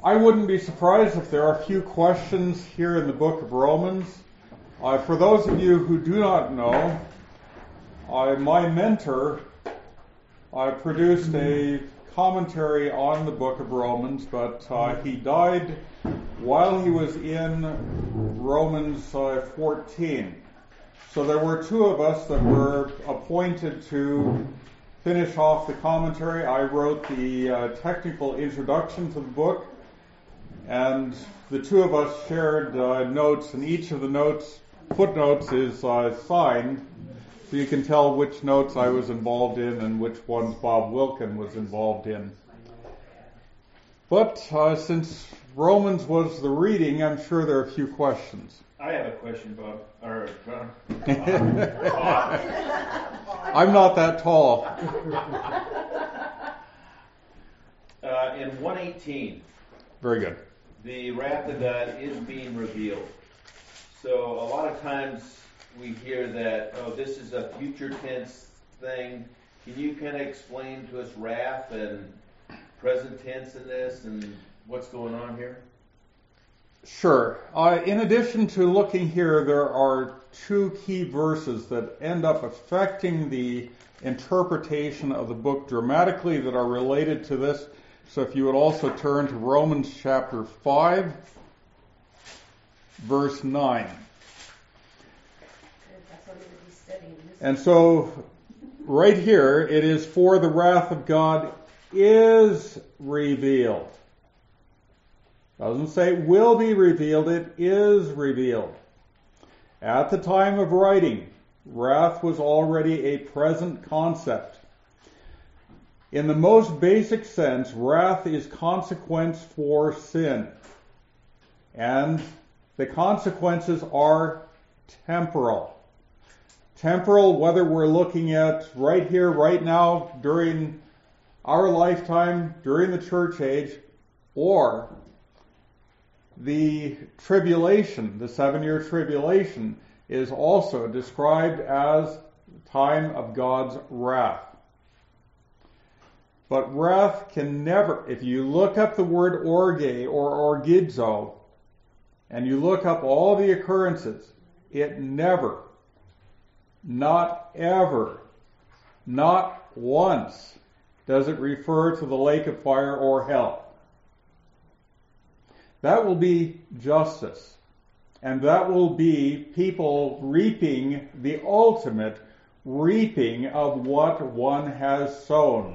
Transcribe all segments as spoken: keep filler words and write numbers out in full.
I wouldn't be surprised if there are a few questions here in the book of Romans. Uh, for those of you who do not know, uh, my mentor uh, produced a commentary on the book of Romans, but uh, he died while he was in Romans uh, fourteen. So there were two of us that were appointed to finish off the commentary. I wrote the uh, technical introduction to the book, and the two of us shared uh, notes, and each of the notes, footnotes, is uh, signed, so you can tell which notes I was involved in and which ones Bob Wilkin was involved in. But uh, since Romans was the reading, I'm sure there are a few questions. I have a question, Bob. Or, uh, I'm not that tall. Uh, in one eighteen, Very good. the wrath of God is being revealed. So a lot of times we hear that, oh, this is a future tense thing. Can you kind of explain to us wrath and present tense in this and what's going on here? Sure. Uh, in addition to looking here, there are two key verses that end up affecting the interpretation of the book dramatically that are related to this. So if you would also turn to Romans chapter five, verse nine. And so right here, it is for the wrath of God is revealed. Doesn't say will be revealed, it is revealed. At the time of writing, wrath was already a present concept. In the most basic sense, wrath is consequence for sin. And the consequences are temporal. Temporal, whether we're looking at right here, right now, during our lifetime, during the church age, or the tribulation, the seven-year tribulation, is also described as the time of God's wrath. But wrath can never, if you look up the word orge or orgizo, and you look up all the occurrences, it never, not ever, not once does it refer to the lake of fire or hell. That will be justice. And that will be people reaping the ultimate reaping of what one has sown.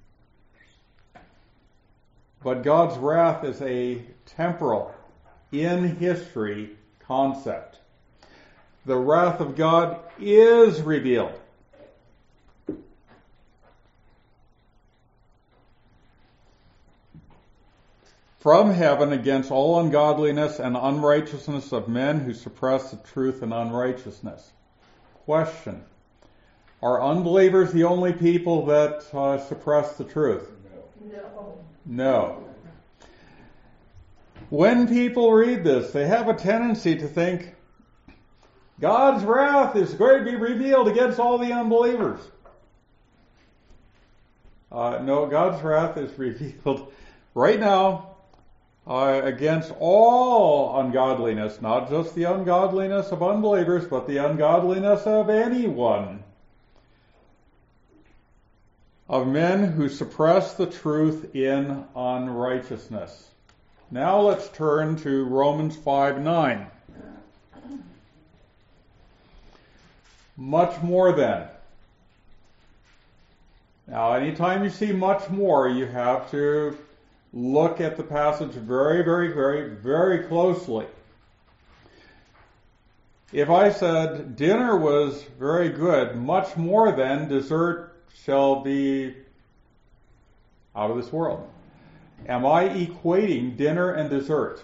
But God's wrath is a temporal, in history concept. The wrath of God is revealed. From heaven against all ungodliness and unrighteousness of men who suppress the truth and unrighteousness. Question. Are unbelievers the only people that uh, suppress the truth? No. No. When people read this, they have a tendency to think God's wrath is going to be revealed against all the unbelievers. Uh, no, God's wrath is revealed right now Uh, against all ungodliness, not just the ungodliness of unbelievers, but the ungodliness of anyone, of men who suppress the truth in unrighteousness. Now let's turn to Romans five nine. Much more then. Now, anytime you see much more, you have to look at the passage very, very, very, very closely. If I said dinner was very good, much more than dessert shall be out of this world. Am I equating dinner and dessert?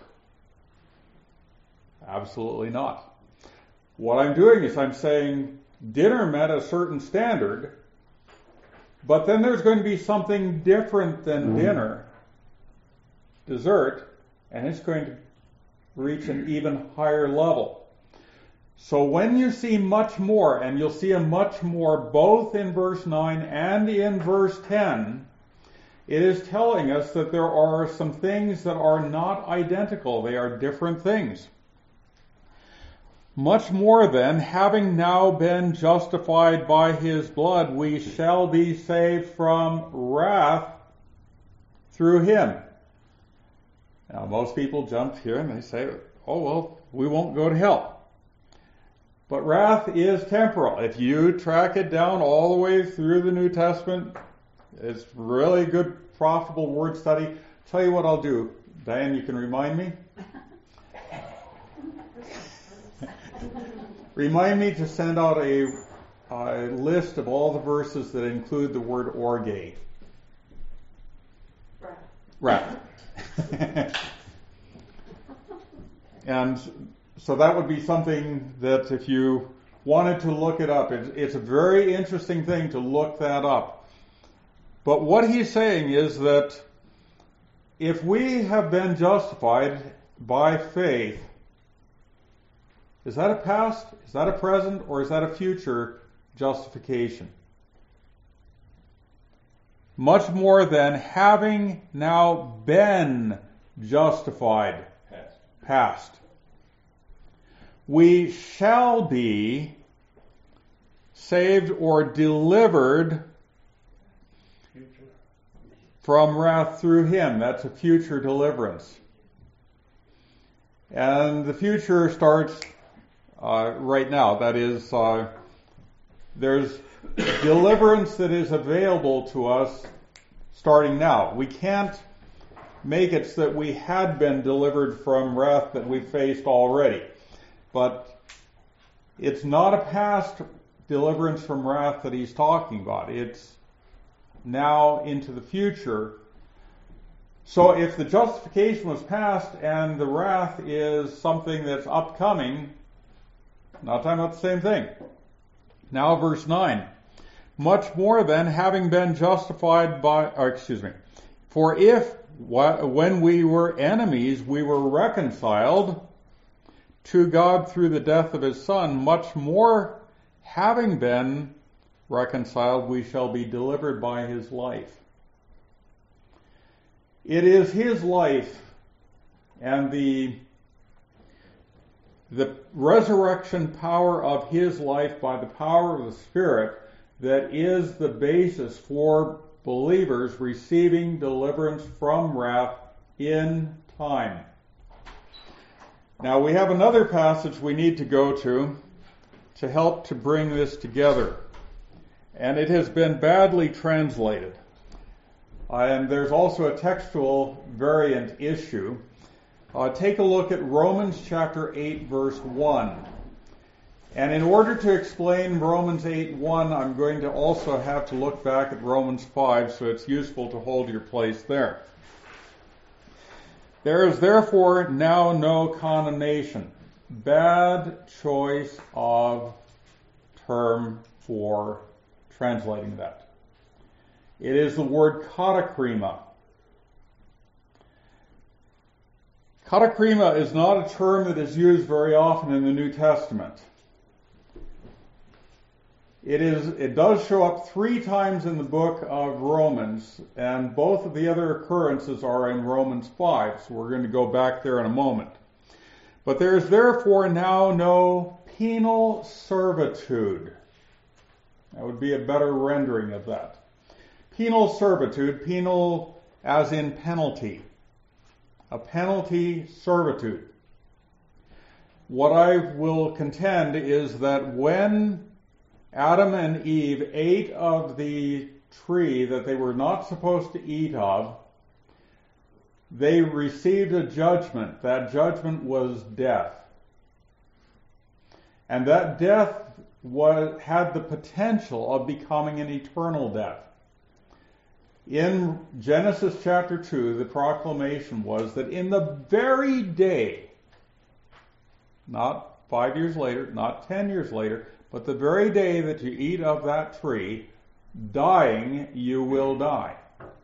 Absolutely not. What I'm doing is I'm saying dinner met a certain standard, but then there's going to be something different than dinner, dessert, and it's going to reach an even higher level. So when you see much more, and you'll see a much more both in verse nine and in verse ten, It is telling us that there are some things that are not identical. They are different things. Much more then, having now been justified by his blood, we shall be saved from wrath through him. Now, most people jump here and they say, oh, well, we won't go to hell. But wrath is temporal. If you track it down all the way through the New Testament, it's really good, profitable word study. Tell you what I'll do. Diane, you can remind me? Remind me to send out a, a list of all the verses that include the word orge. Wrath. And so that would be something that if you wanted to look it up, it, it's a very interesting thing to look that up. But what he's saying is that if we have been justified by faith, is that a past, is that a present, or is that a future justification? Much more than having now been justified. Past. Past. We shall be saved or delivered Future. from wrath through him. That's a future deliverance. And the future starts uh, right now. That is, uh, there's deliverance that is available to us starting now. We can't make it so that we had been delivered from wrath that we faced already. But it's not a past deliverance from wrath that he's talking about. It's now into the future. So if the justification was past and the wrath is something that's upcoming, not talking about the same thing. Now verse nine. Much more than having been justified by, or excuse me, for if when we were enemies we were reconciled to God through the death of his Son, much more having been reconciled we shall be delivered by his life. It is his life and the the resurrection power of his life by the power of the Spirit that is the basis for believers receiving deliverance from wrath in time. Now we have another passage we need to go to to help to bring this together. And it has been badly translated. Uh, and there's also a textual variant issue. Uh, take a look at Romans chapter eight, verse one. And in order to explain Romans eight one, I'm going to also have to look back at Romans five, so it's useful to hold your place there. There is therefore now no condemnation. Bad choice of term for translating that. It is the word katakrima. Katakrima is not a term that is used very often in the New Testament. It is. It does show up three times in the book of Romans, and both of the other occurrences are in Romans five, so we're going to go back there in a moment. But there is therefore now no penal servitude. That would be a better rendering of that. Penal servitude, penal as in penalty. A penalty servitude. What I will contend is that when Adam and Eve ate of the tree that they were not supposed to eat of, they received a judgment. That judgment was death. And that death was, had the potential of becoming an eternal death. In Genesis chapter two, the proclamation was that in the very day, not five years later, not ten years later, but the very day that you eat of that tree, dying you will die.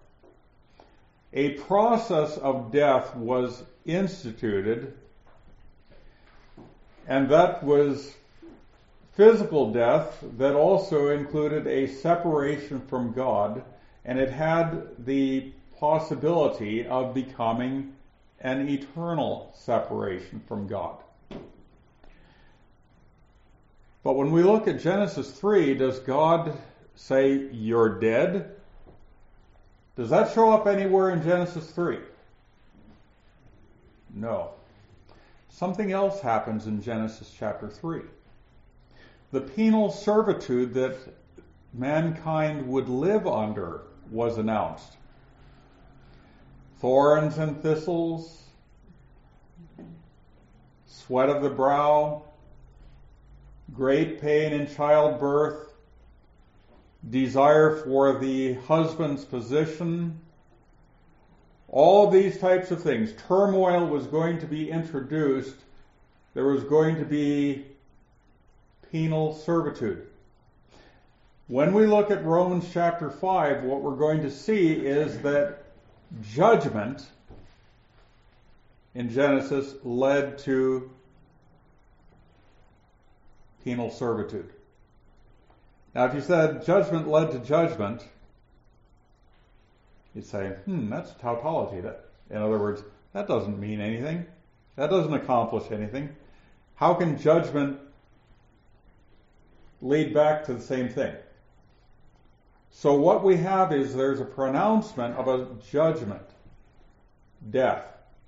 A process of death was instituted, and that was physical death that also included a separation from God and it had the possibility of becoming an eternal separation from God. But when we look at Genesis three, does God say, "You're dead"? Does that show up anywhere in Genesis three? No. Something else happens in Genesis chapter three. The penal servitude that mankind would live under was announced. Thorns and thistles, sweat of the brow, great pain in childbirth, desire for the husband's position, all these types of things. Turmoil was going to be introduced. There was going to be penal servitude. When we look at Romans chapter five, what we're going to see is that judgment in Genesis led to penal servitude. Now, if you said judgment led to judgment, you'd say, hmm, that's tautology. That, in other words, that doesn't mean anything. That doesn't accomplish anything. How can judgment lead back to the same thing? So what we have is there's a pronouncement of a judgment, death.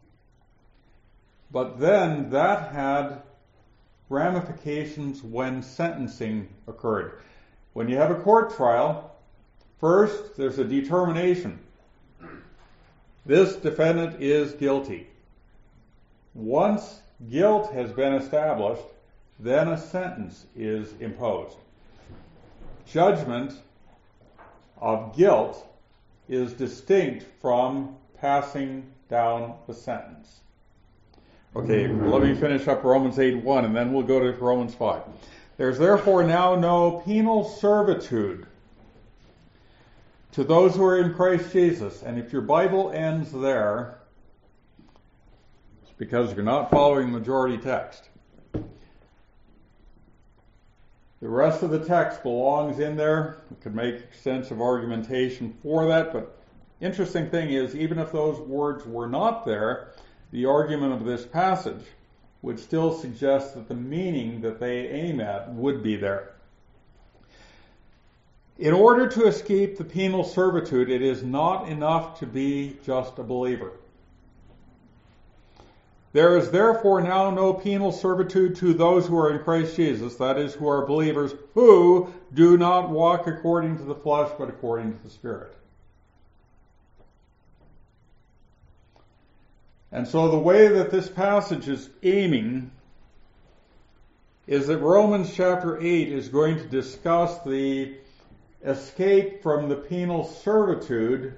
But then that had ramifications when sentencing occurred. When you have a court trial, first there's a determination. This defendant is guilty. Once guilt has been established, then a sentence is imposed. Judgment of guilt is distinct from passing down the sentence. Okay, let me finish up Romans eight one, and then we'll go to Romans five. There's therefore now no penal servitude to those who are in Christ Jesus. And if your Bible ends there, it's because you're not following majority text. The rest of the text belongs in there. We could make extensive argumentation for that, but interesting thing is, even if those words were not there, the argument of this passage would still suggest that the meaning that they aim at would be there. In order to escape the penal servitude, it is not enough to be just a believer. There is therefore now no penal servitude to those who are in Christ Jesus, that is, who are believers, who do not walk according to the flesh, but according to the Spirit. And so the way that this passage is aiming is that Romans chapter eight is going to discuss the escape from the penal servitude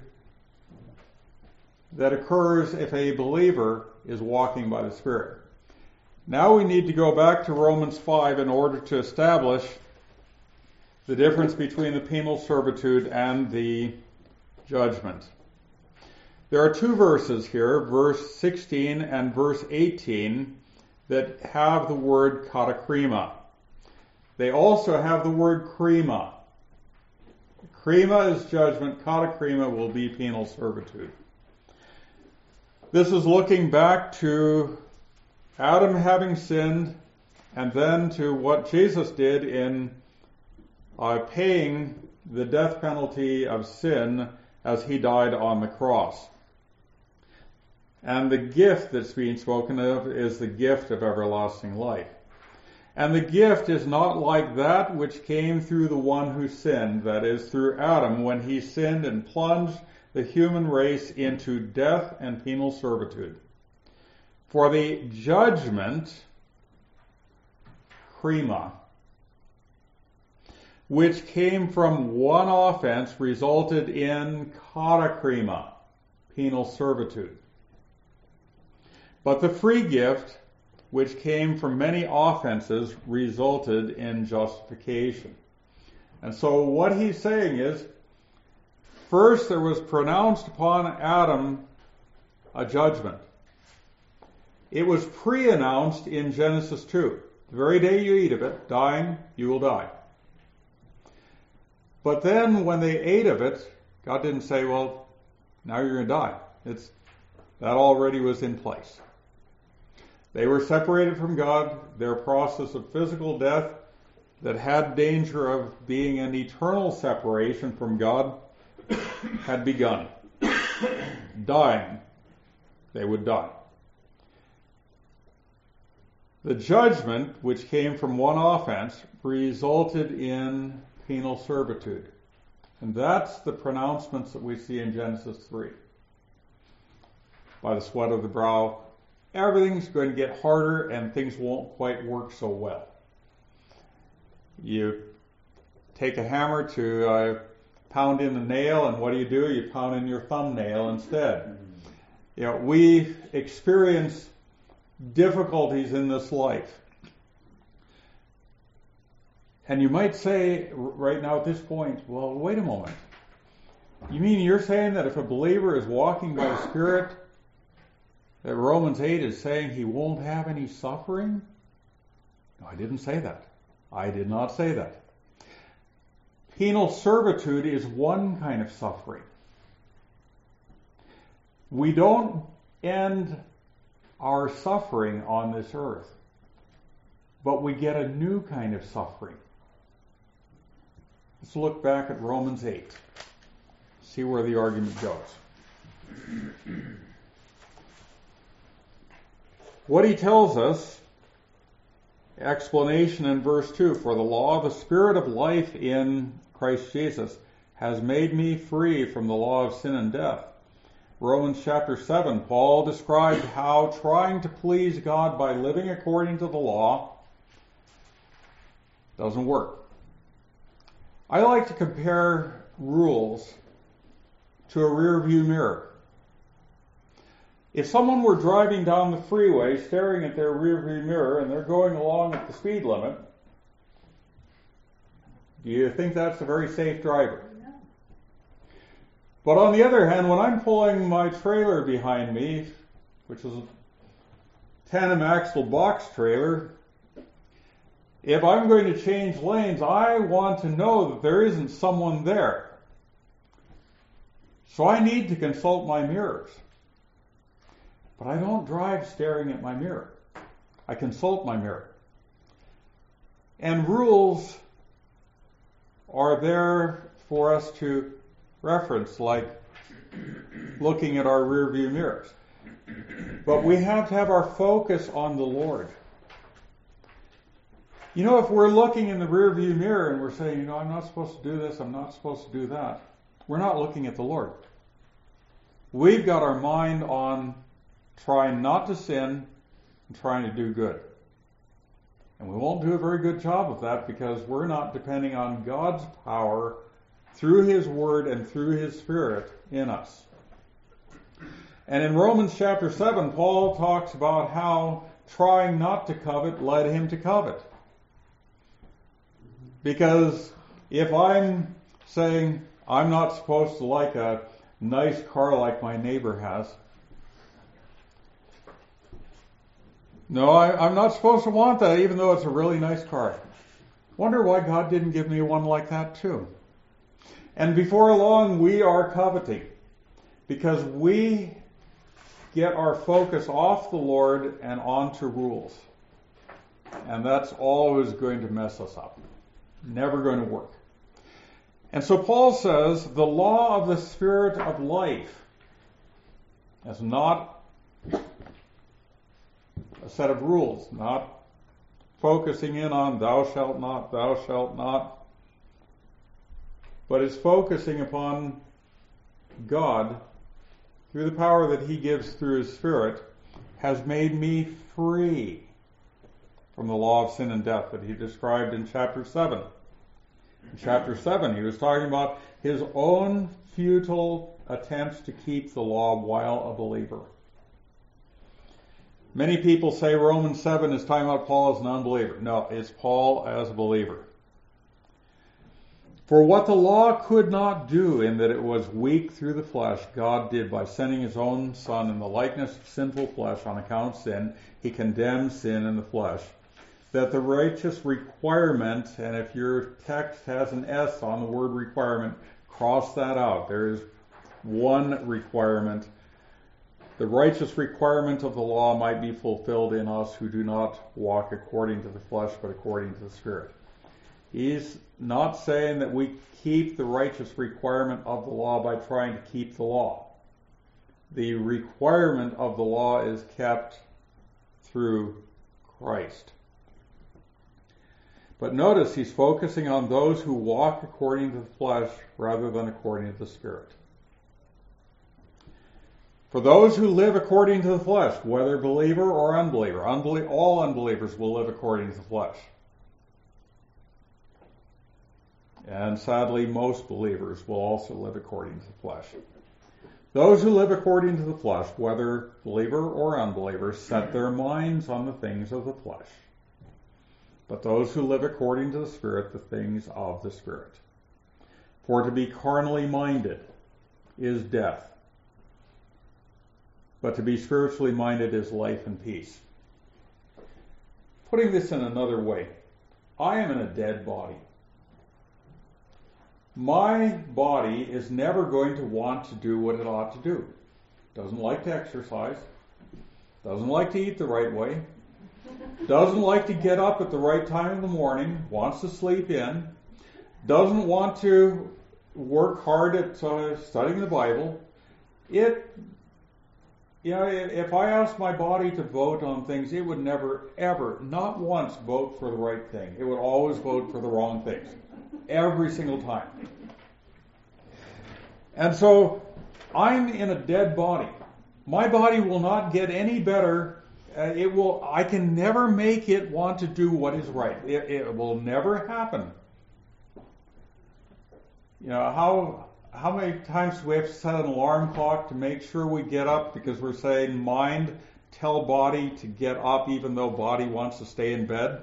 that occurs if a believer is walking by the Spirit. Now we need to go back to Romans five in order to establish the difference between the penal servitude and the judgment. There are two verses here, verse sixteen and verse eighteen, that have the word katakrima. They also have the word krima. Krima is judgment, katakrima will be penal servitude. This is looking back to Adam having sinned, and then to what Jesus did in uh, paying the death penalty of sin as he died on the cross. And the gift that's being spoken of is the gift of everlasting life. And the gift is not like that which came through the one who sinned, that is, through Adam, when he sinned and plunged the human race into death and penal servitude. For the judgment, krima, which came from one offense, resulted in katakrima, penal servitude. But the free gift, which came from many offenses, resulted in justification. And so what he's saying is, first there was pronounced upon Adam a judgment. It was pre-announced in Genesis two. The very day you eat of it, dying, you will die. But then when they ate of it, God didn't say, well, now you're going to die. It's, that already was in place. They were separated from God. Their process of physical death that had danger of being an eternal separation from God had begun. Dying, they would die. The judgment, which came from one offense, resulted in penal servitude. And that's the pronouncements that we see in Genesis three. By the sweat of the brow, everything's going to get harder and things won't quite work so well. You take a hammer to uh, pound in a nail, and what do you do? You pound in your thumbnail instead. You know, we experience difficulties in this life. And you might say right now at this point, well, wait a moment. You mean you're saying that if a believer is walking by the Spirit, that Romans eight is saying he won't have any suffering? No, I didn't say that. I did not say that. Penal servitude is one kind of suffering. We don't end our suffering on this earth, but we get a new kind of suffering. Let's look back at Romans eight, see where the argument goes. What he tells us, explanation in verse two, for the law of the Spirit of life in Christ Jesus has made me free from the law of sin and death. Romans chapter seven, Paul described how trying to please God by living according to the law doesn't work. I like to compare rules to a rear view mirror. If someone were driving down the freeway staring at their rear view mirror and they're going along at the speed limit, do you think that's a very safe driver? No. But on the other hand, when I'm pulling my trailer behind me, which is a tandem axle box trailer, if I'm going to change lanes, I want to know that there isn't someone there. So I need to consult my mirrors. But I don't drive staring at my mirror. I consult my mirror. And rules are there for us to reference, like looking at our rear view mirrors. But we have to have our focus on the Lord. You know, if we're looking in the rear view mirror and we're saying, you know, I'm not supposed to do this, I'm not supposed to do that, we're not looking at the Lord. We've got our mind on trying not to sin and trying to do good. And we won't do a very good job of that because we're not depending on God's power through His Word and through His Spirit in us. And in Romans chapter seven, Paul talks about how trying not to covet led him to covet. Because if I'm saying I'm not supposed to like a nice car like my neighbor has, no, I, I'm not supposed to want that, even though it's a really nice car. Wonder why God didn't give me one like that too. And before long, we are coveting because we get our focus off the Lord and onto rules. And that's always going to mess us up. Never going to work. And so Paul says the law of the Spirit of life is not a set of rules, not focusing in on thou shalt not, thou shalt not, but is focusing upon God through the power that He gives through His Spirit, has made me free from the law of sin and death that He described in chapter seven. In chapter seven, He was talking about His own futile attempts to keep the law while a believer. Many people say Romans seven is talking about Paul as an unbeliever. No, it's Paul as a believer. For what the law could not do in that it was weak through the flesh, God did by sending His own Son in the likeness of sinful flesh on account of sin. He condemned sin in the flesh. That the righteous requirement, and if your text has an S on the word requirement, Cross that out. There is one requirement. The righteous requirement of the law might be fulfilled in us who do not walk according to the flesh, but according to the Spirit. He's not saying that we keep the righteous requirement of the law by trying to keep the law. The requirement of the law is kept through Christ. But notice he's focusing on those who walk according to the flesh rather than according to the Spirit. For those who live according to the flesh, whether believer or unbeliever, unbelie- all unbelievers will live according to the flesh. And sadly, most believers will also live according to the flesh. Those who live according to the flesh, whether believer or unbeliever, set their minds on the things of the flesh. But those who live according to the Spirit, the things of the Spirit. For to be carnally minded is death, but to be spiritually minded is life and peace. Putting this in another way, I am in a dead body. My body is never going to want to do what it ought to do. Doesn't like to exercise, doesn't like to eat the right way, doesn't like to get up at the right time in the morning, wants to sleep in, doesn't want to work hard at uh, studying the Bible. It, you know, if I asked my body to vote on things, it would never, ever, not once vote for the right thing. It would always vote for the wrong things. Every single time. And so, I'm in a dead body. My body will not get any better. Uh, it will. I can never make it want to do what is right. It, it will never happen. You know, how how many times do we have to set an alarm clock to make sure we get up because we're saying mind tell body to get up even though body wants to stay in bed?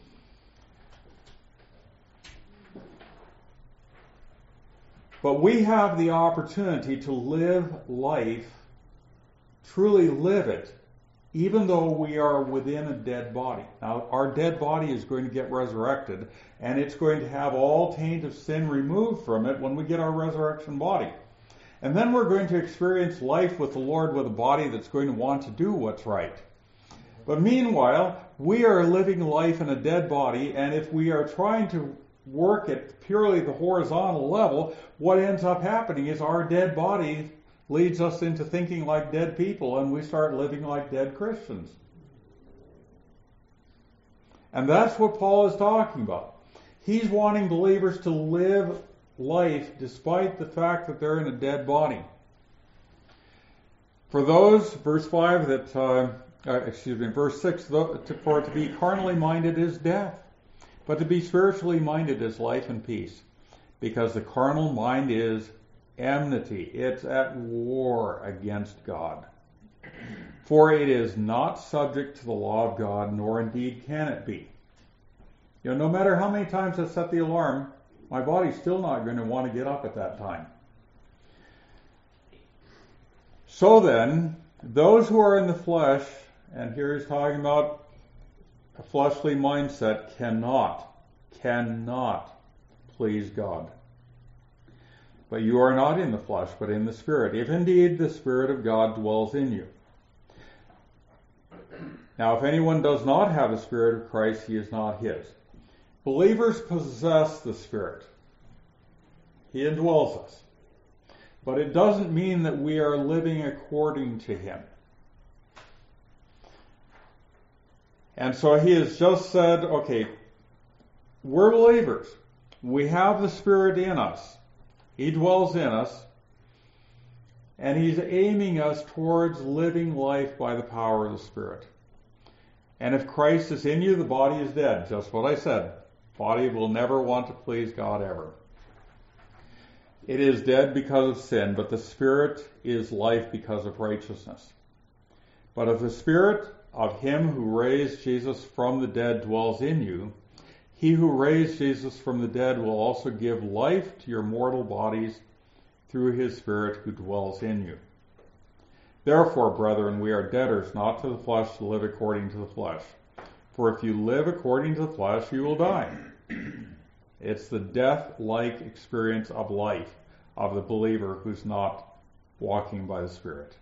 But we have the opportunity to live life, truly live it, even though we are within a dead body. Now, our dead body is going to get resurrected, and it's going to have all taint of sin removed from it when we get our resurrection body. And then we're going to experience life with the Lord with a body that's going to want to do what's right. But meanwhile, we are living life in a dead body, and if we are trying to work at purely the horizontal level, what ends up happening is our dead body leads us into thinking like dead people, and we start living like dead Christians. And that's what Paul is talking about. He's wanting believers to live life despite the fact that they're in a dead body. For those, verse five, that, uh, uh, excuse me, verse six, for to be carnally minded is death, but to be spiritually minded is life and peace, because the carnal mind is enmity. It's at war against God. For it is not subject to the law of God, nor indeed can it be. You know, no matter how many times I set the alarm, my body's still not going to want to get up at that time. So then, those who are in the flesh, and here he's talking about a fleshly mindset, cannot, cannot please God. But you are not in the flesh, but in the Spirit, if indeed the Spirit of God dwells in you. Now, if anyone does not have the Spirit of Christ, he is not his. Believers possess the Spirit. He indwells us. But it doesn't mean that we are living according to Him. And so he has just said, okay, we're believers. We have the Spirit in us. He dwells in us. And He's aiming us towards living life by the power of the Spirit. And if Christ is in you, the body is dead. Just what I said. Body will never want to please God ever. It is dead because of sin, but the Spirit is life because of righteousness. But if the Spirit of Him who raised Jesus from the dead dwells in you, He who raised Jesus from the dead will also give life to your mortal bodies through His Spirit who dwells in you. Therefore, brethren, we are debtors not to the flesh to live according to the flesh. For if you live according to the flesh, you will die. It's the death-like experience of life. of the believer who's not walking by the Spirit.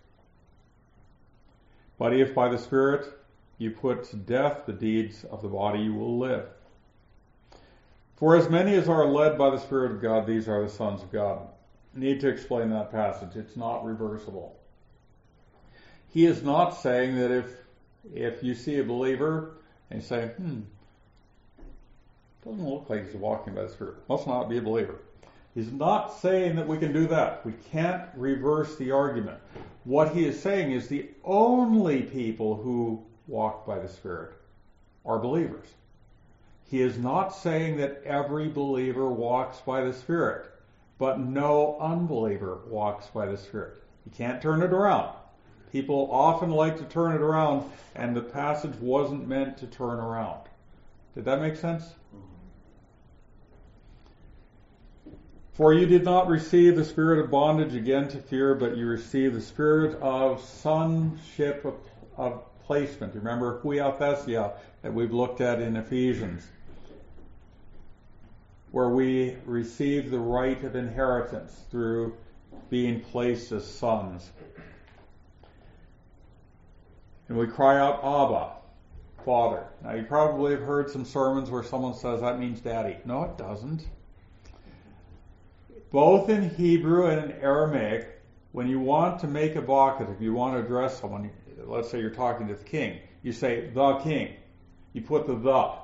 But if by the Spirit you put to death the deeds of the body, you will live. For as many as are led by the Spirit of God, these are the sons of God. I need to explain that passage. It's not reversible. He is not saying that if if you see a believer and you say, hmm, doesn't look like he's walking by the Spirit, must not be a believer. He's not saying that we can do that. We can't reverse the argument. What he is saying is the only people who walk by the Spirit are believers. He is not saying that every believer walks by the Spirit, but no unbeliever walks by the Spirit. You can't turn it around. People often like to turn it around, and the passage wasn't meant to turn around. Did that make sense? For you did not receive the spirit of bondage again to fear, but you received the spirit of sonship of, of placement. Remember huiothesia that we've looked at in Ephesians, where we receive the right of inheritance through being placed as sons. And we cry out, Abba, Father. Now you probably have heard some sermons where someone says that means daddy. No, it doesn't. Both in Hebrew and in Aramaic, when you want to make a vocative, you want to address someone, let's say you're talking to the king, you say, the king. You put the the.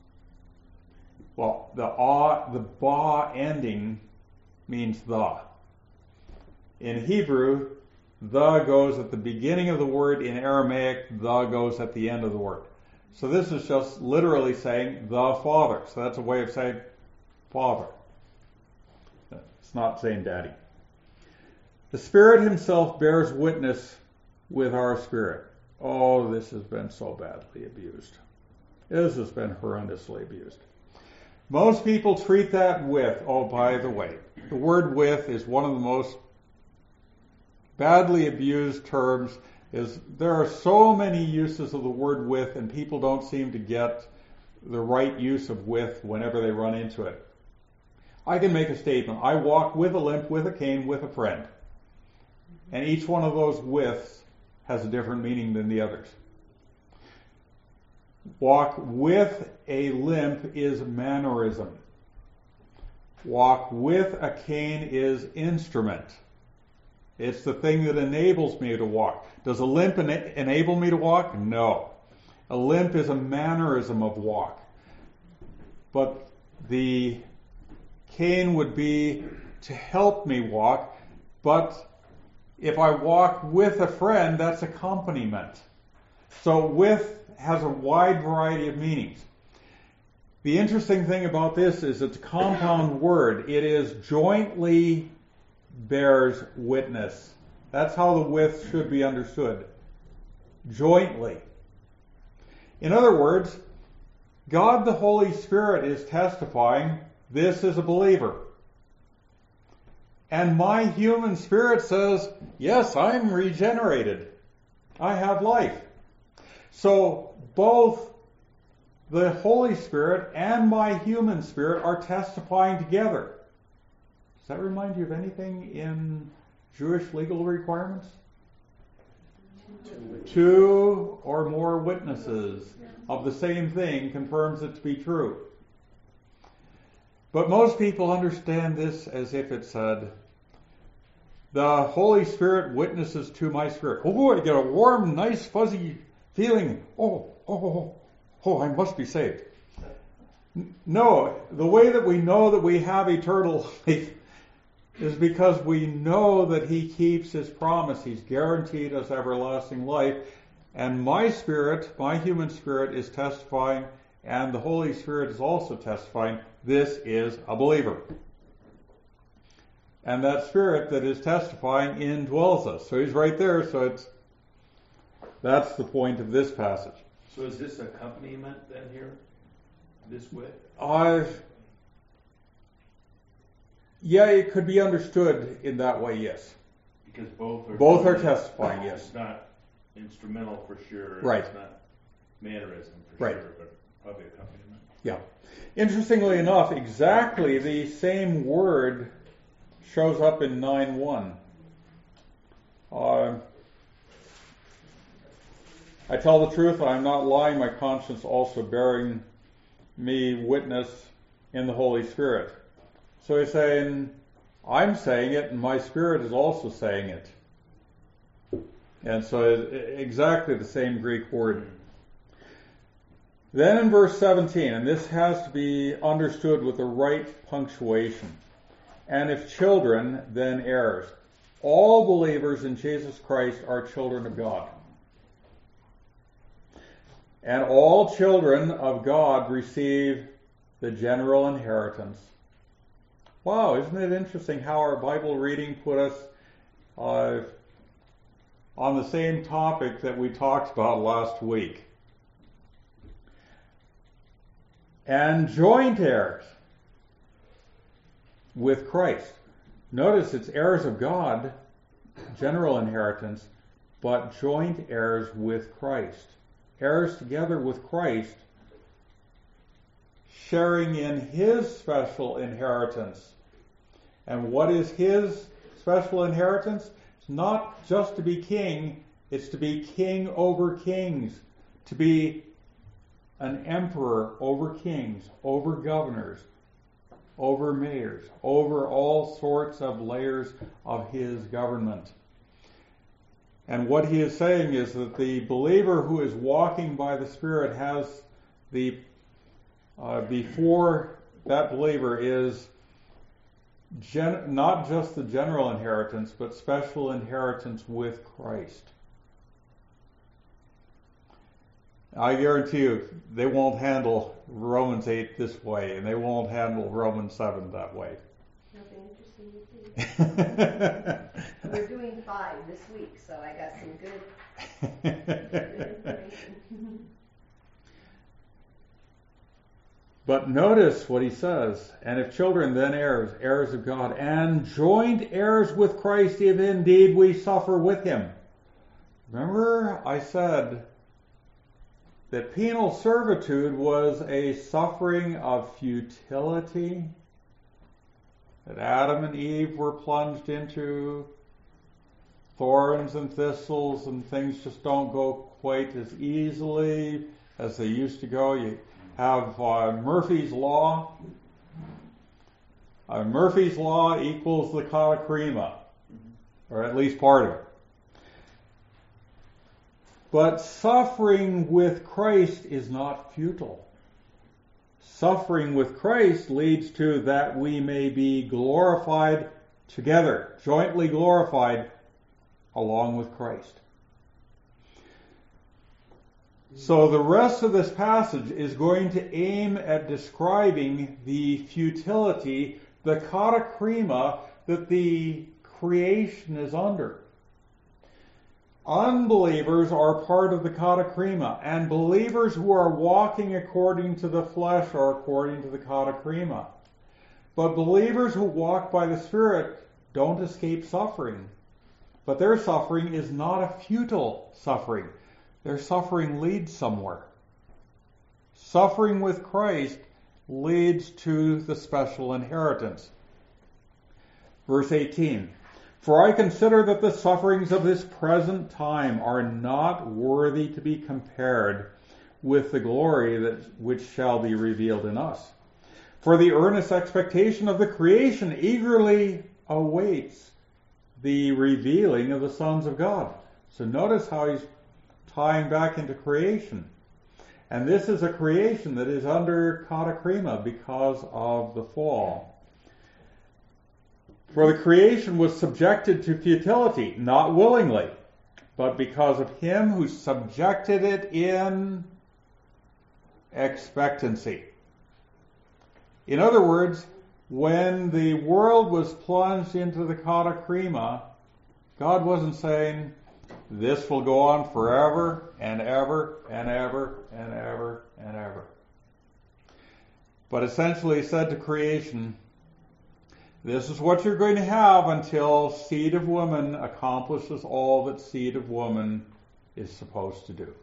Well, the ah, the ba ending means the. In Hebrew, the goes at the beginning of the word. In Aramaic, the goes at the end of the word. So this is just literally saying the Father. So that's a way of saying Father. It's not saying daddy. The Spirit himself bears witness with our spirit. Oh, this has been so badly abused. This has been horrendously abused. Most people treat that with, oh, by the way, the word with is one of the most badly abused terms. Is there are so many uses of the word with, and people don't seem to get the right use of with whenever they run into it. I can make a statement. I walk with a limp, with a cane, with a friend. And each one of those withs has a different meaning than the others. Walk with a limp is mannerism. Walk with a cane is instrument. It's the thing that enables me to walk. Does a limp ena- enable me to walk? No. A limp is a mannerism of walk. But the cane would be to help me walk, but if I walk with a friend, that's accompaniment. So with has a wide variety of meanings. The interesting thing about this is it's a compound word. It is jointly bears witness. That's how the with should be understood. Jointly. In other words, God the Holy Spirit is testifying, this is a believer. And my human spirit says, yes, I'm regenerated. I have life. So both the Holy Spirit and my human spirit are testifying together. Does that remind you of anything in Jewish legal requirements? Two or more witnesses of the same thing confirms it to be true. But most people understand this as if it said, the Holy Spirit witnesses to my spirit. Oh, I get a warm, nice, fuzzy feeling. Oh, oh, oh, oh, I must be saved. No, the way that we know that we have eternal life is because we know that He keeps His promise. He's guaranteed us everlasting life. And my spirit, my human spirit, is testifying, and the Holy Spirit is also testifying, this is a believer. And that spirit that is testifying indwells us. So He's right there, so it's that's the point of this passage. So is this accompaniment then here? This with? I've Yeah, it could be understood in that way, yes. Because both are both are testifying, yes. It's not instrumental for sure. Right. It's not mannerism for right. sure, but probably accompaniment. Yeah. Interestingly enough, exactly the same word shows up in nine one. Uh, I tell the truth, I am not lying, my conscience also bearing me witness in the Holy Spirit. So he's saying, I'm saying it, and my spirit is also saying it. And so it's exactly the same Greek word. Then in verse seventeen, and this has to be understood with the right punctuation. And if children, then heirs. All believers in Jesus Christ are children of God. And all children of God receive the general inheritance. Wow, isn't it interesting how our Bible reading put us uh, on the same topic that we talked about last week? And joint heirs with Christ. Notice it's heirs of God, general inheritance, but joint heirs with Christ. Heirs together with Christ, sharing in His special inheritance. And what is His special inheritance? It's not just to be king, it's to be king over kings, to be an emperor over kings, over governors, over mayors, over all sorts of layers of His government. And what he is saying is that the believer who is walking by the Spirit has the, uh, before that believer is gen- not just the general inheritance, but special inheritance with Christ. I guarantee you, they won't handle Romans eight this way, and they won't handle Romans seven that way. Nothing interesting to see. We're doing five this week, so I got some good, good information. But notice what he says, and if children, then heirs, heirs of God, and joint heirs with Christ, if indeed we suffer with Him. Remember I said that penal servitude was a suffering of futility that Adam and Eve were plunged into. Thorns and thistles and things just don't go quite as easily as they used to go. You have uh, Murphy's Law. Uh, Murphy's Law equals the katakrima, or at least part of it. But suffering with Christ is not futile. Suffering with Christ leads to that we may be glorified together, jointly glorified along with Christ. So the rest of this passage is going to aim at describing the futility, the katakrima that the creation is under. Unbelievers are part of the katakrima, and believers who are walking according to the flesh are according to the katakrima. But believers who walk by the Spirit don't escape suffering. But their suffering is not a futile suffering. Their suffering leads somewhere. Suffering with Christ leads to the special inheritance. Verse eighteen. For I consider that the sufferings of this present time are not worthy to be compared with the glory that which shall be revealed in us. For the earnest expectation of the creation eagerly awaits the revealing of the sons of God. So notice how he's tying back into creation. And this is a creation that is under katakrima because of the fall. For the creation was subjected to futility, not willingly, but because of Him who subjected it in expectancy. In other words, when the world was plunged into the katakrima, God wasn't saying, this will go on forever and ever and ever and ever and ever. But essentially said to creation, this is what you're going to have until seed of woman accomplishes all that seed of woman is supposed to do.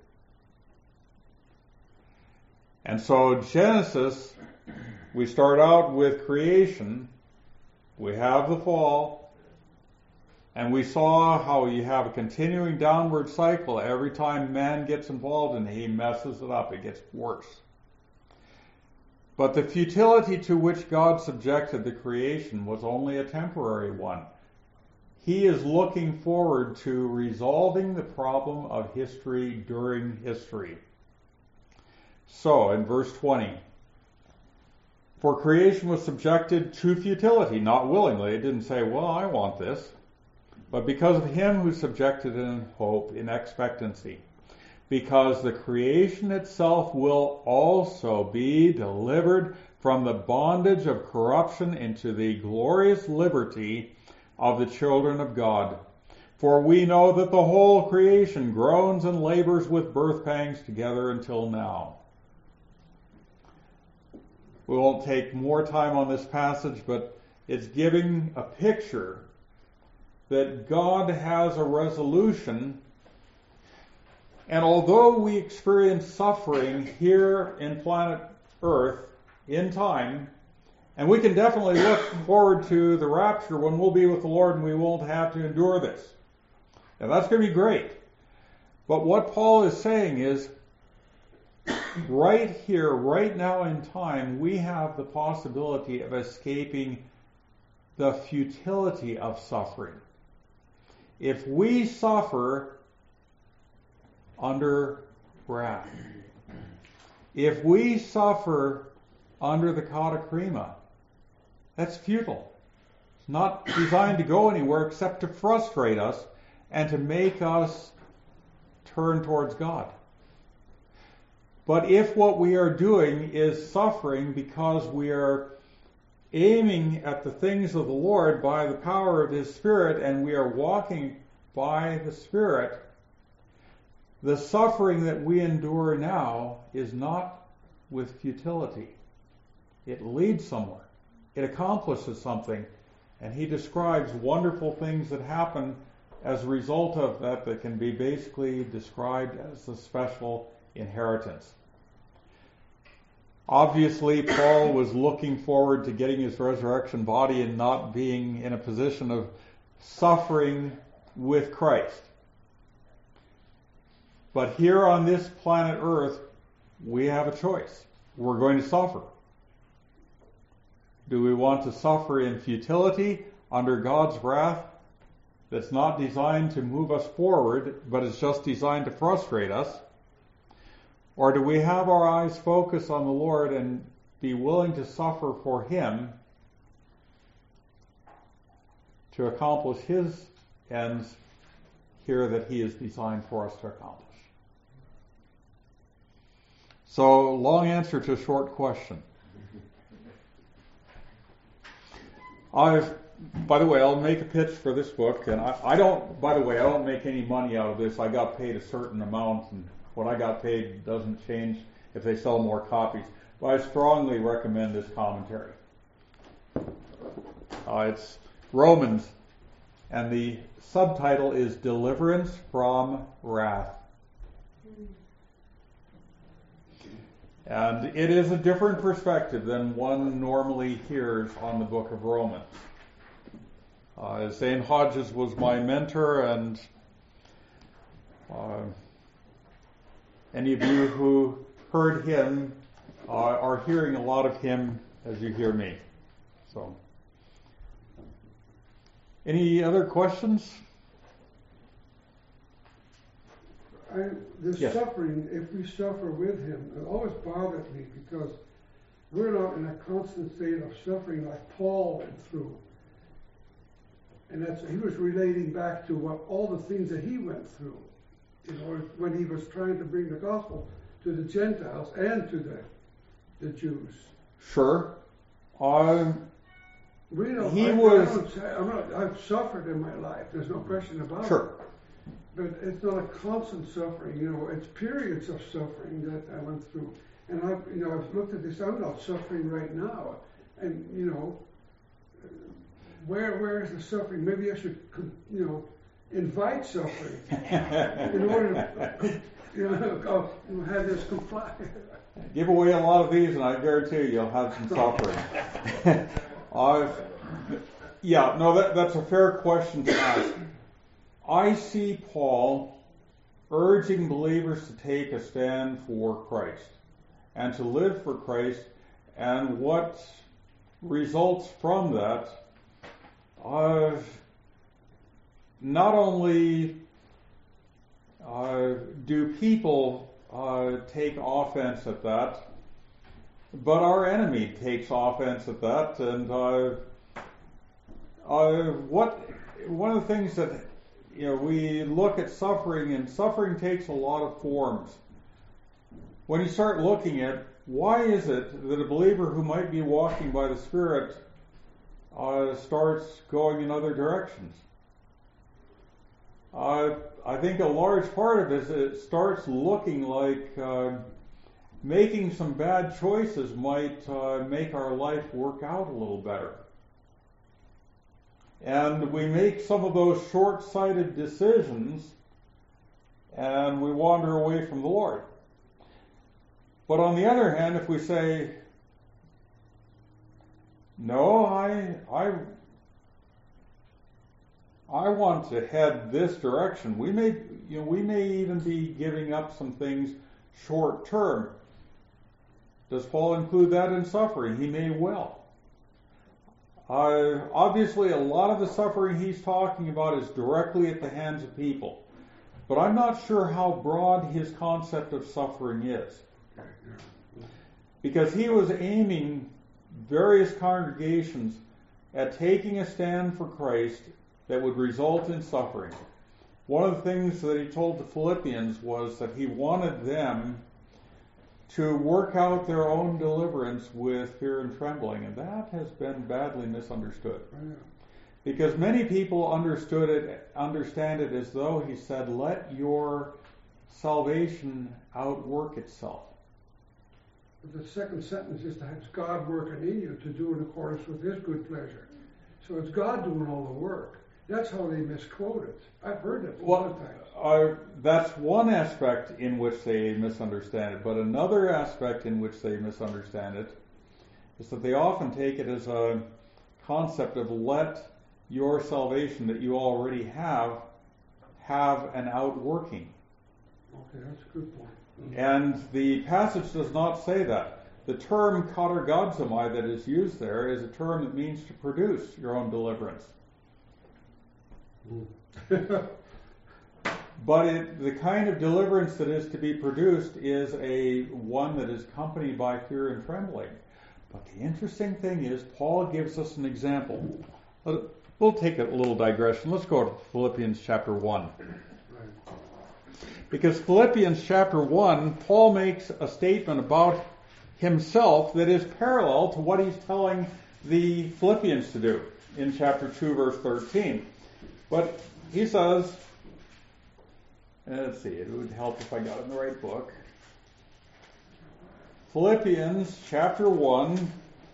And so Genesis, we start out with creation, We have the fall, and we saw how you have a continuing downward cycle. Every time man gets involved and he messes it up, it gets worse. But the futility to which God subjected the creation was only a temporary one. He is looking forward to resolving the problem of history during history. So, in verse twenty, for creation was subjected to futility, not willingly. It didn't say, well, I want this. But because of him who subjected it in hope, in expectancy. Because the creation itself will also be delivered from the bondage of corruption into the glorious liberty of the children of God. For we know that the whole creation groans and labors with birth pangs together until now. We won't take more time on this passage, but it's giving a picture that God has a resolution. And although we experience suffering here in planet Earth in time, and we can definitely look forward to the rapture when we'll be with the Lord and we won't have to endure this. And that's going to be great. But what Paul is saying is, right here, right now in time, we have the possibility of escaping the futility of suffering. If we suffer under wrath, if we suffer under the katakrima, that's futile. It's not designed to go anywhere except to frustrate us and to make us turn towards God. But if what we are doing is suffering because we are aiming at the things of the Lord by the power of His Spirit, and we are walking by the Spirit, the suffering that we endure now is not with futility. It leads somewhere. It accomplishes something. And he describes wonderful things that happen as a result of that that can be basically described as a special inheritance. Obviously, Paul was looking forward to getting his resurrection body and not being in a position of suffering with Christ. But here on this planet Earth, we have a choice. We're going to suffer. Do we want to suffer in futility under God's wrath that's not designed to move us forward, but is just designed to frustrate us? Or do we have our eyes focused on the Lord and be willing to suffer for Him to accomplish His ends here that He is designed for us to accomplish? So, long answer to a short question. I've, by the way, I'll make a pitch for this book, and I, I don't, by the way, I don't make any money out of this. I got paid a certain amount, and what I got paid doesn't change if they sell more copies. But I strongly recommend this commentary. Uh, it's Romans, and the subtitle is Deliverance from Wrath. And it is a different perspective than one normally hears on the book of Romans. Uh, Zane Hodges was my mentor, and uh, any of you who heard him uh, are hearing a lot of him as you hear me. So, any other questions? I, this Yes. suffering, if we suffer with Him, it always bothered me because we're not in a constant state of suffering like Paul went through. And that's, he was relating back to what all the things that he went through, you know, when he was trying to bring the gospel to the Gentiles and to the the Jews. Sure. Um, We don't, he I, was. I don't say, I'm not, I've suffered in my life. There's no question about it. Sure. But it's not a constant suffering, you know, it's periods of suffering that I went through. And I've, you know, I've looked at this, I'm not suffering right now. And, you know, where, where is the suffering? Maybe I should, you know, invite suffering in order to, you know, have this comply. Give away a lot of these and I guarantee you'll have some suffering. I've, yeah, no, that, that's a fair question to ask. I see Paul urging believers to take a stand for Christ and to live for Christ, and what results from that, uh, not only uh, do people uh, take offense at that, but our enemy takes offense at that, and uh, uh, what one of the things that you know we look at suffering, and suffering takes a lot of forms. When you start looking at why is it that a believer who might be walking by the Spirit uh, starts going in other directions? Uh, I think a large part of it is it starts looking like uh, making some bad choices might uh, make our life work out a little better. And we make some of those short-sighted decisions and we wander away from the Lord. But on the other hand, if we say, no, I, I, I want to head this direction, we may, you know, we may even be giving up some things short term. Does Paul include that in suffering? He may well. Uh, obviously, a lot of the suffering he's talking about is directly at the hands of people. But I'm not sure how broad his concept of suffering is. Because he was aiming various congregations at taking a stand for Christ that would result in suffering. One of the things that he told the Philippians was that he wanted them to work out their own deliverance with fear and trembling, and that has been badly misunderstood. Because many people understood it, understand it as though he said, let your salvation outwork itself. The second sentence is that it's God working in you to do in accordance with His good pleasure. So it's God doing all the work. That's how they misquote it. I've heard it a lot of times. Uh, that's one aspect in which they misunderstand it, but another aspect in which they misunderstand it is that they often take it as a concept of let your salvation that you already have have an outworking. Okay, that's a good point. And the passage does not say that. The term katargadzomai that is used there is a term that means to produce your own deliverance. But it, the kind of deliverance that is to be produced is a one that is accompanied by fear and trembling. But the interesting thing is, Paul gives us an example. We'll take a little digression. Let's go to Philippians chapter one. Because Philippians chapter one, Paul makes a statement about himself that is parallel to what he's telling the Philippians to do in chapter two, verse thirteen. But he says, let's see, it would help if I got it in the right book. Philippians chapter one,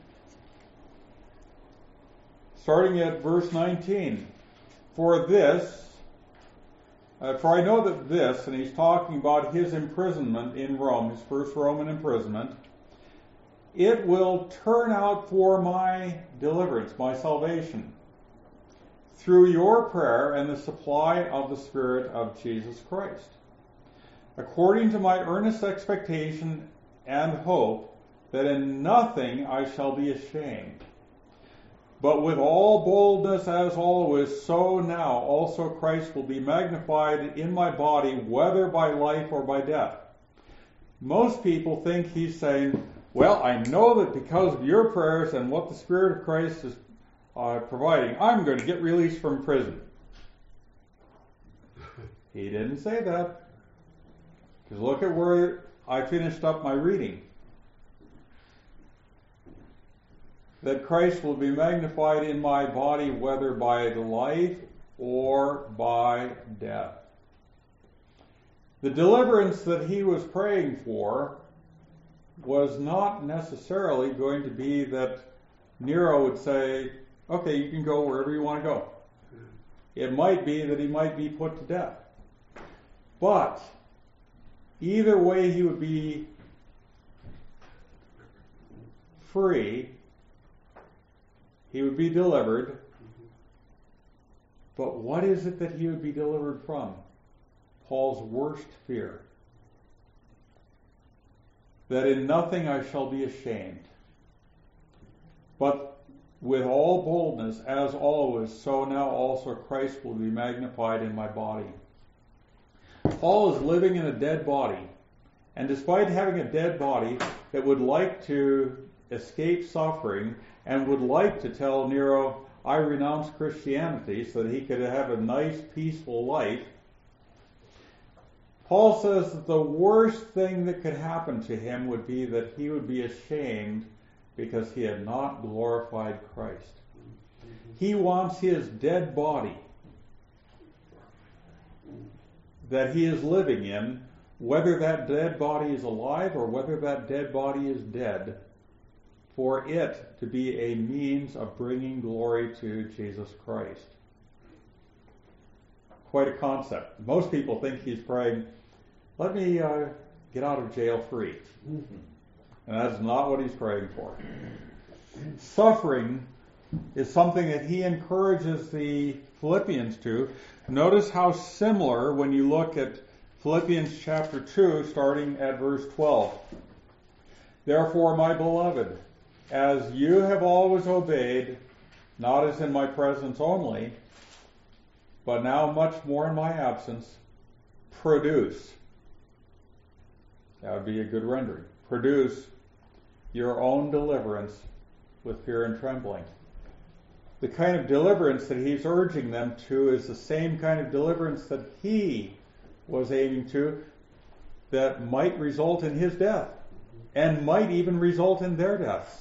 starting at verse nineteen. For this, uh, for I know that this, and he's talking about his imprisonment in Rome, his first Roman imprisonment, it will turn out for my deliverance, my salvation, through your prayer and the supply of the Spirit of Jesus Christ, according to my earnest expectation and hope that in nothing I shall be ashamed, but with all boldness as always, so now also Christ will be magnified in my body, whether by life or by death. Most people think he's saying, well, I know that because of your prayers and what the Spirit of Christ is uh, providing, I'm going to get released from prison. He didn't say that. Because look at where I finished up my reading. That Christ will be magnified in my body, whether by life or by death. The deliverance that he was praying for was not necessarily going to be that Nero would say, okay, you can go wherever you want to go. It might be that he might be put to death. But either way, he would be free. He would be delivered, But what is it that he would be delivered from? Paul's worst fear. That in nothing I shall be ashamed, but with all boldness, as always, so now also Christ will be magnified in my body. Paul is living in a dead body, and despite having a dead body that would like to escape suffering and would like to tell Nero, I renounce Christianity so that he could have a nice, peaceful life, Paul says that the worst thing that could happen to him would be that he would be ashamed because he had not glorified Christ. He wants his dead body that he is living in, whether that dead body is alive or whether that dead body is dead, for it to be a means of bringing glory to Jesus Christ. Quite a concept. Most people think he's praying, let me uh, get out of jail free. And that's not what he's praying for. Suffering is something that he encourages the Philippians to. Notice how similar when you look at Philippians chapter two, starting at verse twelve. Therefore, my beloved, as you have always obeyed, not as in my presence only, but now much more in my absence, produce. That would be a good rendering. Produce your own deliverance with fear and trembling. The kind of deliverance that he's urging them to is the same kind of deliverance that he was aiming to, that might result in his death and might even result in their deaths.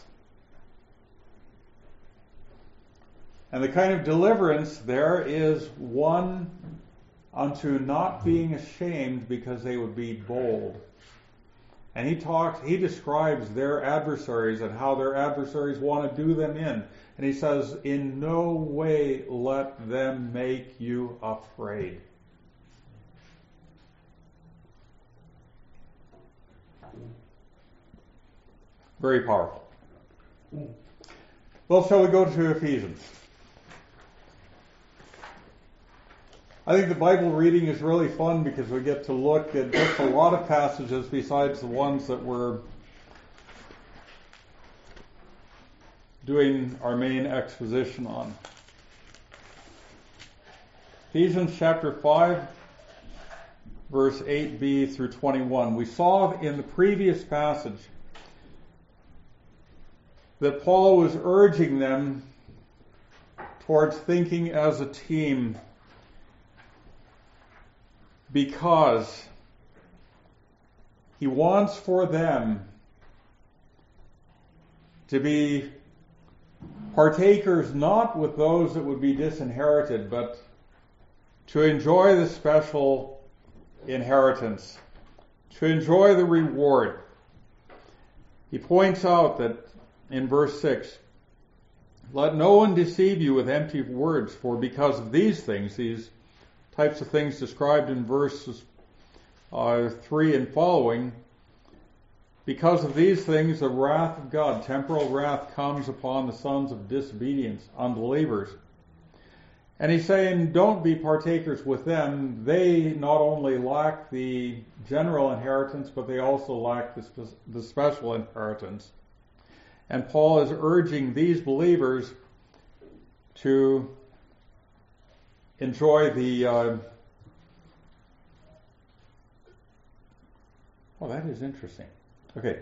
And the kind of deliverance there is one unto not being ashamed because they would be bold. And he talks, he describes their adversaries and how their adversaries want to do them in. And he says, in no way let them make you afraid. Very powerful. Well, shall we go to Ephesians? I think the Bible reading is really fun because we get to look at just a lot of passages besides the ones that we're doing our main exposition on. Ephesians chapter five, verse eight b through twenty-one. We saw in the previous passage that Paul was urging them towards thinking as a team, because he wants for them to be partakers not with those that would be disinherited, but to enjoy the special inheritance, to enjoy the reward. He points out that in verse six, let no one deceive you with empty words, for because of these things, these types of things described in verses uh, three and following, because of these things the wrath of God, temporal wrath, comes upon the sons of disobedience, unbelievers. And he's saying, don't be partakers with them. They not only lack the general inheritance, but they also lack the, spe- the special inheritance. And Paul is urging these believers to enjoy the... Uh, oh, that is interesting. Okay.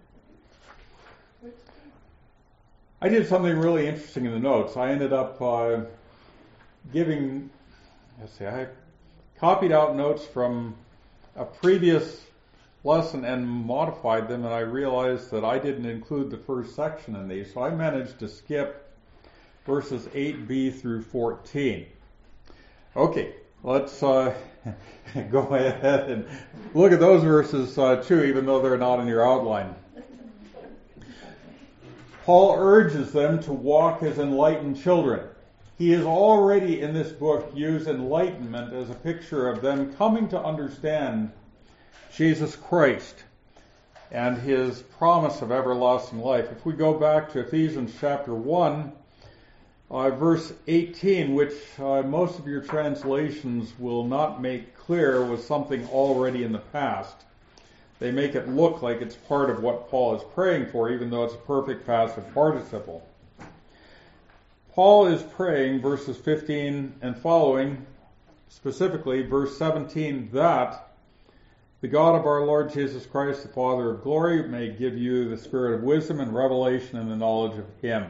I did something really interesting in the notes. I ended up uh, giving, let's see, I copied out notes from a previous lesson and modified them, and I realized that I didn't include the first section in these, so I managed to skip verses eight b through fourteen. Okay, let's uh, go ahead and look at those verses uh, too, even though they're not in your outline. Paul urges them to walk as enlightened children. He has already in this book used enlightenment as a picture of them coming to understand Jesus Christ and his promise of everlasting life. If we go back to Ephesians chapter one, uh, verse eighteen, which uh, most of your translations will not make clear was something already in the past. They make it look like it's part of what Paul is praying for, even though it's a perfect passive participle. Paul is praying, verses fifteen and following, specifically verse seventeen, that the God of our Lord Jesus Christ, the Father of glory, may give you the spirit of wisdom and revelation and the knowledge of Him.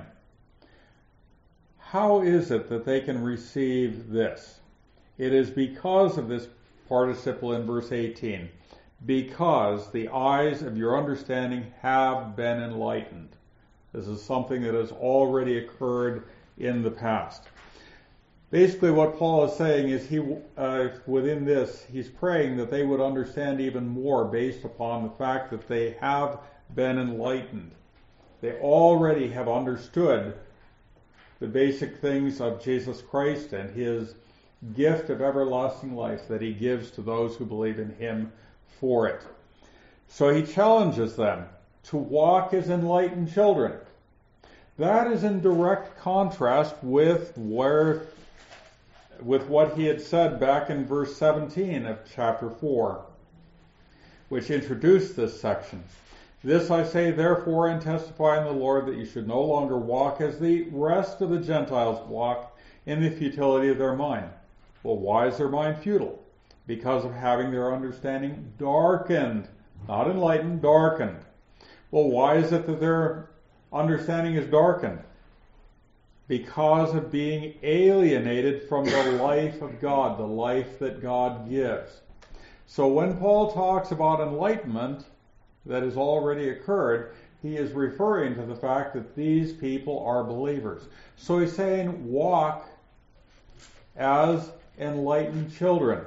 How is it that they can receive this? It is because of this participle in verse eighteen. Because the eyes of your understanding have been enlightened. This is something that has already occurred in the past. Basically what Paul is saying is he, uh, within this, he's praying that they would understand even more based upon the fact that they have been enlightened. They already have understood the basic things of Jesus Christ and His gift of everlasting life that He gives to those who believe in Him for it. So he challenges them to walk as enlightened children. That is in direct contrast with where, with what he had said back in verse seventeen of chapter four, which introduced this section. This I say therefore and testify in the Lord that you should no longer walk as the rest of the Gentiles walk in the futility of their mind. Well, why is their mind futile? Because of having their understanding darkened, not enlightened, darkened. Well, why is it that their understanding is darkened? Because of being alienated from the life of God, the life that God gives. So when Paul talks about enlightenment that has already occurred, he is referring to the fact that these people are believers. So he's saying, walk as enlightened children.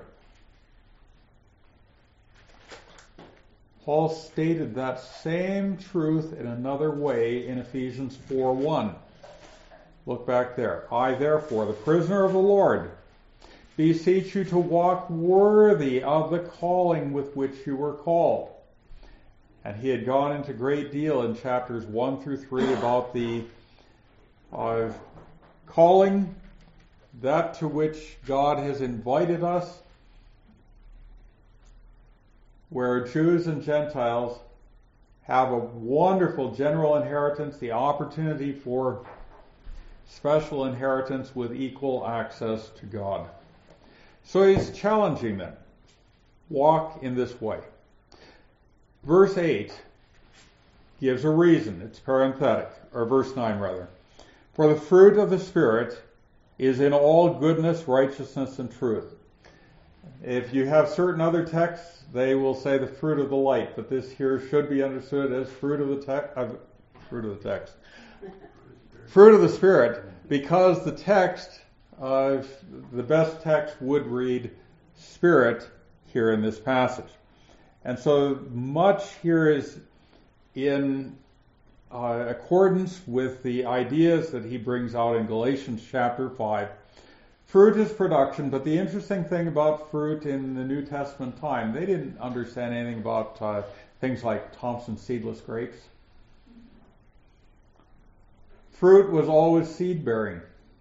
Paul stated that same truth in another way in Ephesians four one. Look back there. I, therefore, the prisoner of the Lord, beseech you to walk worthy of the calling with which you were called. And he had gone into great deal in chapters one through three about the uh, calling, that to which God has invited us, where Jews and Gentiles have a wonderful general inheritance, the opportunity for special inheritance with equal access to God. So he's challenging them. Walk in this way. Verse eight gives a reason. It's parenthetic, or verse nine rather. For the fruit of the Spirit is in all goodness, righteousness, and truth. If you have certain other texts, they will say the fruit of the light, but this here should be understood as fruit of the text. Uh, fruit of the text, fruit of the Spirit, because the text, uh, the best text would read Spirit here in this passage, and so much here is in uh, accordance with the ideas that he brings out in Galatians chapter five. Fruit is production, but the interesting thing about fruit in the New Testament time, they didn't understand anything about uh, things like Thompson seedless grapes. Fruit was always seed bearing.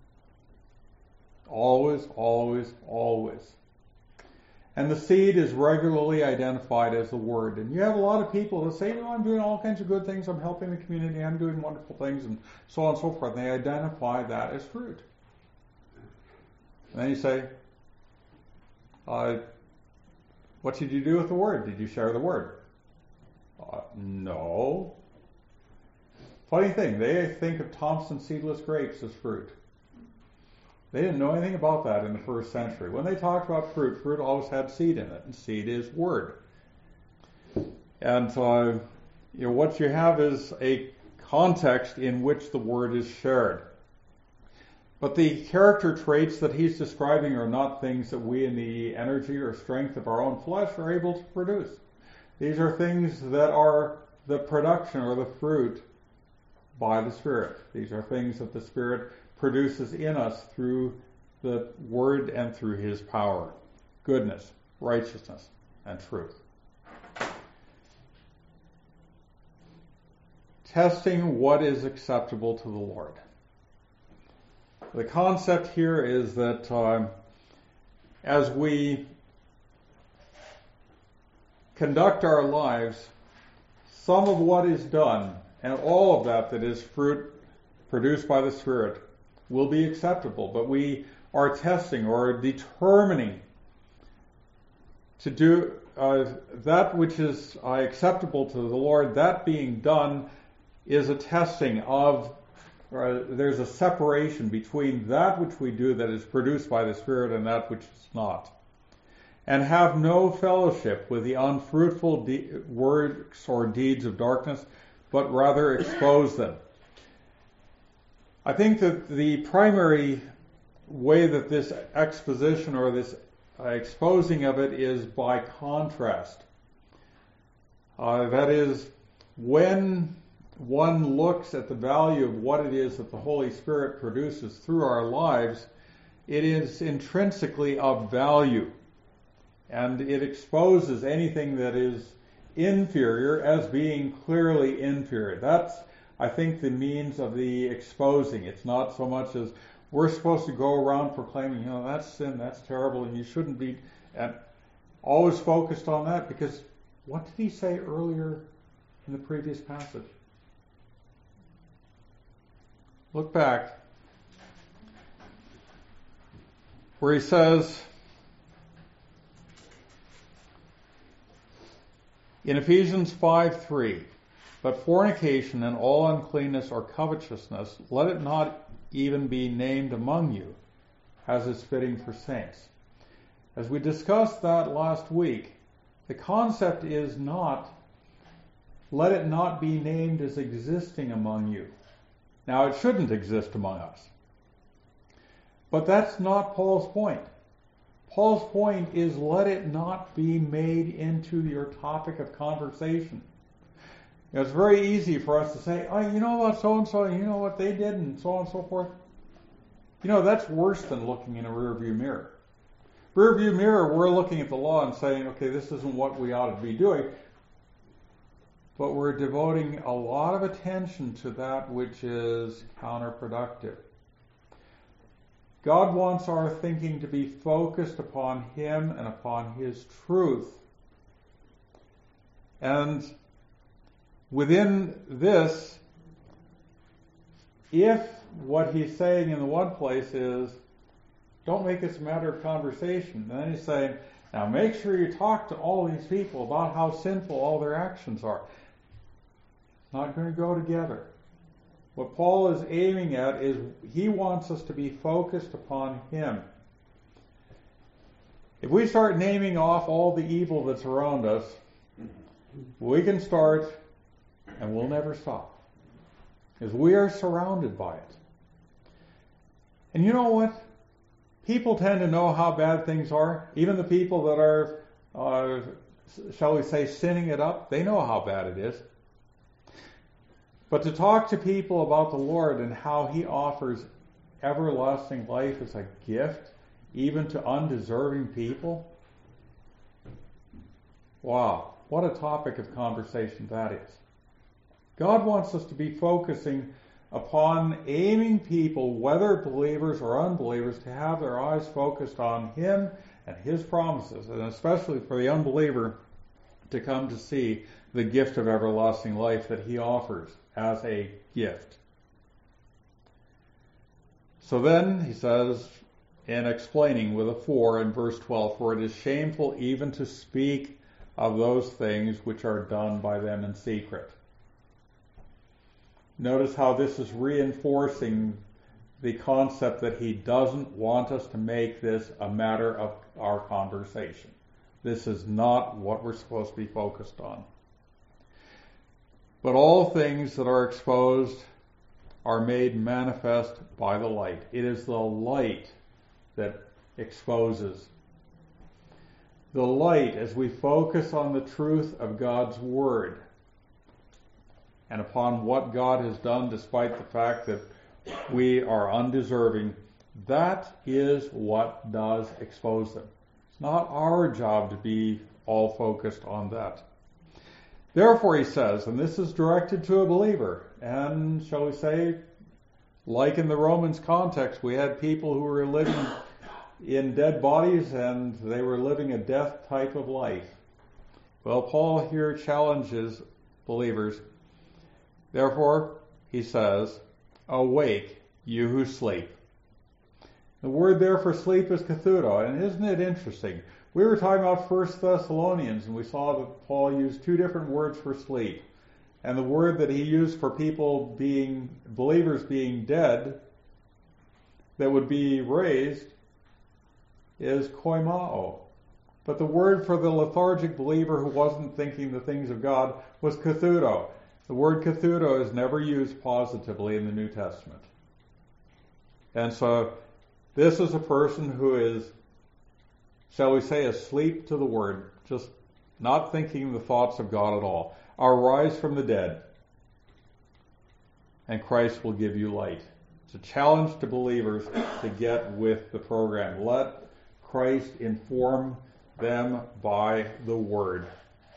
Always, always, always. And the seed is regularly identified as the Word. And you have a lot of people that say, oh, I'm doing all kinds of good things, I'm helping the community, I'm doing wonderful things, and so on and so forth. And they identify that as fruit. And then you say, uh, what did you do with the Word? Did you share the Word? Uh, no. Funny thing, they think of Thompson seedless grapes as fruit. They didn't know anything about that in the first century. When they talked about fruit, fruit always had seed in it, and seed is Word. And uh, you know, what you have is a context in which the Word is shared. But the character traits that he's describing are not things that we in the energy or strength of our own flesh are able to produce. These are things that are the production or the fruit by the Spirit. These are things that the Spirit produces in us through the Word and through His power. Goodness, righteousness, and truth. Testing what is acceptable to the Lord. The concept here is that um, as we conduct our lives, some of what is done and all of that that is fruit produced by the Spirit will be acceptable, but we are testing or determining to do uh, that which is uh, acceptable to the Lord. That being done is a testing of, uh, there's a separation between that which we do that is produced by the Spirit and that which is not. And have no fellowship with the unfruitful de- works or deeds of darkness, but rather expose them. I think that the primary way that this exposition or this uh, exposing of it is by contrast. Uh, that is, when one looks at the value of what it is that the Holy Spirit produces through our lives, it is intrinsically of value. And it exposes anything that is inferior as being clearly inferior. That's, I think, the means of the exposing. It's not so much as we're supposed to go around proclaiming, you know, that's sin, that's terrible, and you shouldn't be and always focused on that, because what did he say earlier in the previous passage? Look back where he says, in Ephesians five three, but fornication and all uncleanness or covetousness, let it not even be named among you, as is fitting for saints. As we discussed that last week, the concept is not, let it not be named as existing among you. Now, it shouldn't exist among us. But that's not Paul's point. Paul's point is, let it not be made into your topic of conversation. You know, it's very easy for us to say, oh, you know about so-and-so, and you know what they did, and so on and so forth. You know, that's worse than looking in a rearview mirror. Rearview mirror, we're looking at the law and saying, okay, this isn't what we ought to be doing. But we're devoting a lot of attention to that which is counterproductive. God wants our thinking to be focused upon Him and upon His truth. And within this, if what he's saying in the one place is, don't make this a matter of conversation, and then he's saying, now make sure you talk to all these people about how sinful all their actions are. It's not going to go together. What Paul is aiming at is he wants us to be focused upon Him. If we start naming off all the evil that's around us, we can start and we'll never stop, because we are surrounded by it. And you know what? People tend to know how bad things are. Even the people that are, uh, shall we say, sinning it up, they know how bad it is. But to talk to people about the Lord and how He offers everlasting life as a gift, even to undeserving people, wow, what a topic of conversation that is. God wants us to be focusing upon aiming people, whether believers or unbelievers, to have their eyes focused on Him and His promises, and especially for the unbeliever to come to see the gift of everlasting life that He offers as a gift. So then, he says, in explaining with a four in verse twelve, for it is shameful even to speak of those things which are done by them in secret. Notice how this is reinforcing the concept that he doesn't want us to make this a matter of our conversation. This is not what we're supposed to be focused on. But all things that are exposed are made manifest by the light. It is the light that exposes. The light, as we focus on the truth of God's Word and upon what God has done despite the fact that we are undeserving, that is what does expose them. It's not our job to be all focused on that. Therefore, he says, and this is directed to a believer, and shall we say, Like in the Romans context, we had people who were living in dead bodies and they were living a death type of life. Well, Paul here challenges believers. Therefore, he says, awake, you who sleep. The word there for sleep is kathudo, and isn't it interesting? We were talking about First Thessalonians, and we saw that Paul used two different words for sleep. And the word that he used for people being, believers being dead, that would be raised, is koimao. But the word for the lethargic believer who wasn't thinking the things of God was kathudo. The word kathudo is never used positively in the New Testament. And so this is a person who is, shall we say, asleep to the word, just not thinking the thoughts of God at all. Arise from the dead, and Christ will give you light. It's a challenge to believers to get with the program. Let Christ inform them by the word.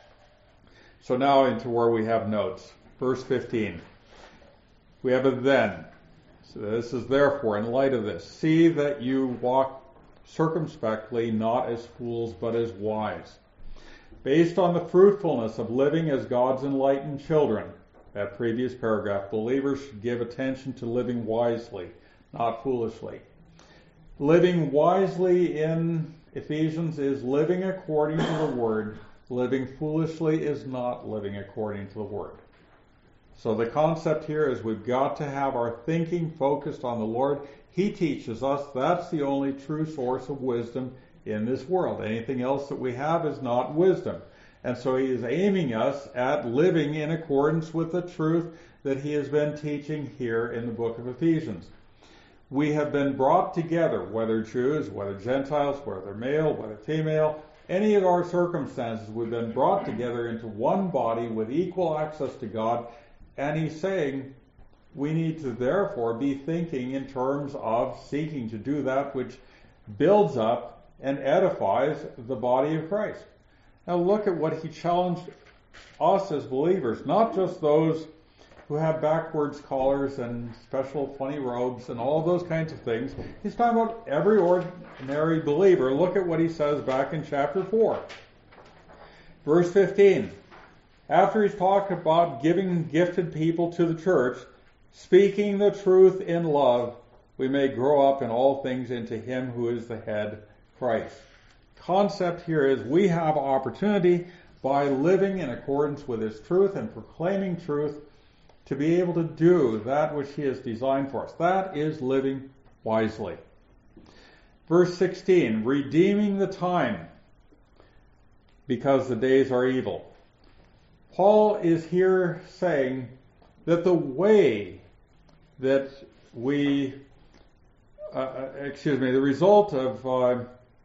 So now into where we have notes. Verse fifteen. We have a then. So this is therefore, in light of this, see that you walk circumspectly, not as fools, but as wise. Based on the fruitfulness of living as God's enlightened children, that previous paragraph, believers should give attention to living wisely, not foolishly. Living wisely in Ephesians is living according to the Word. Living foolishly is not living according to the Word. So the concept here is we've got to have our thinking focused on the Lord. He teaches us that's the only true source of wisdom in this world. Anything else that we have is not wisdom. And so he is aiming us at living in accordance with the truth that he has been teaching here in the book of Ephesians. We have been brought together, whether Jews, whether Gentiles, whether male, whether female, any of our circumstances, we've been brought together into one body with equal access to God. And he's saying we need to therefore be thinking in terms of seeking to do that which builds up and edifies the body of Christ. Now look at what he challenged us as believers, not just those who have backwards collars and special funny robes and all those kinds of things. He's talking about every ordinary believer. Look at what he says back in chapter four. Verse fifteen. After he's talked about giving gifted people to the church, speaking the truth in love, we may grow up in all things into him who is the head, Christ. Concept here is we have opportunity by living in accordance with his truth and proclaiming truth to be able to do that which he has designed for us. That is living wisely. Verse sixteen, redeeming the time because the days are evil. Paul is here saying that the way that we, uh, excuse me, the result of uh,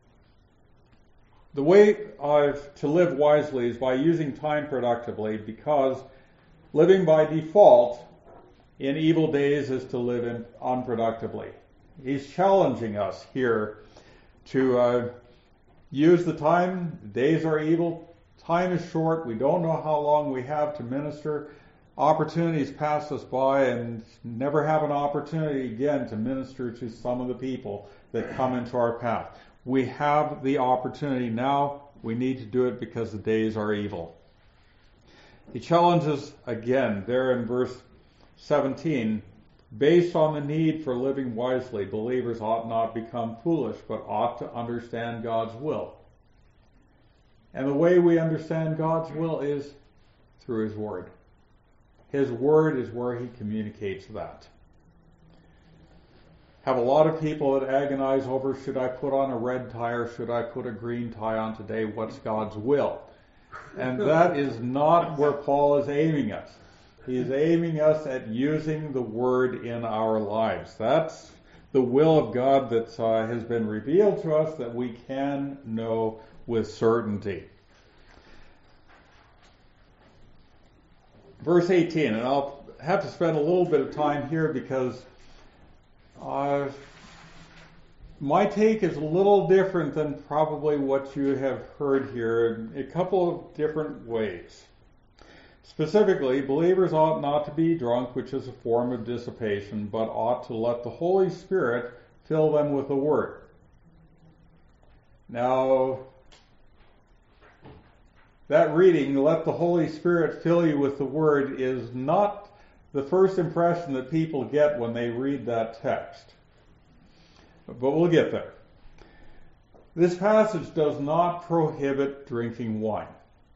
the way of to live wisely is by using time productively, because living by default in evil days is to live in unproductively. He's challenging us here to uh, use the time. Days are evil. Time is short. We don't know how long we have to minister. Opportunities pass us by and never have an opportunity again to minister to some of the people that come into our path. We have the opportunity now. We need to do it because the days are evil. He challenges again there in verse seventeen, based on the need for living wisely, believers ought not become foolish, but ought to understand God's will. And the way we understand God's will is through his word. His word is where he communicates that. Have a lot of people that agonize over, should I put on a red tie or should I put a green tie on today? What's God's will? And that is not where Paul is aiming us. He is aiming us at using the word in our lives. That's the will of God that uh, has been revealed to us that we can know with certainty. Verse eighteen, and I'll have to spend a little bit of time here because uh, my take is a little different than probably what you have heard here in a couple of different ways. Specifically, believers ought not to be drunk, which is a form of dissipation, but ought to let the Holy Spirit fill them with the Word. Now, that reading, let the Holy Spirit fill you with the Word, is not the first impression that people get when they read that text. But we'll get there. This passage does not prohibit drinking wine.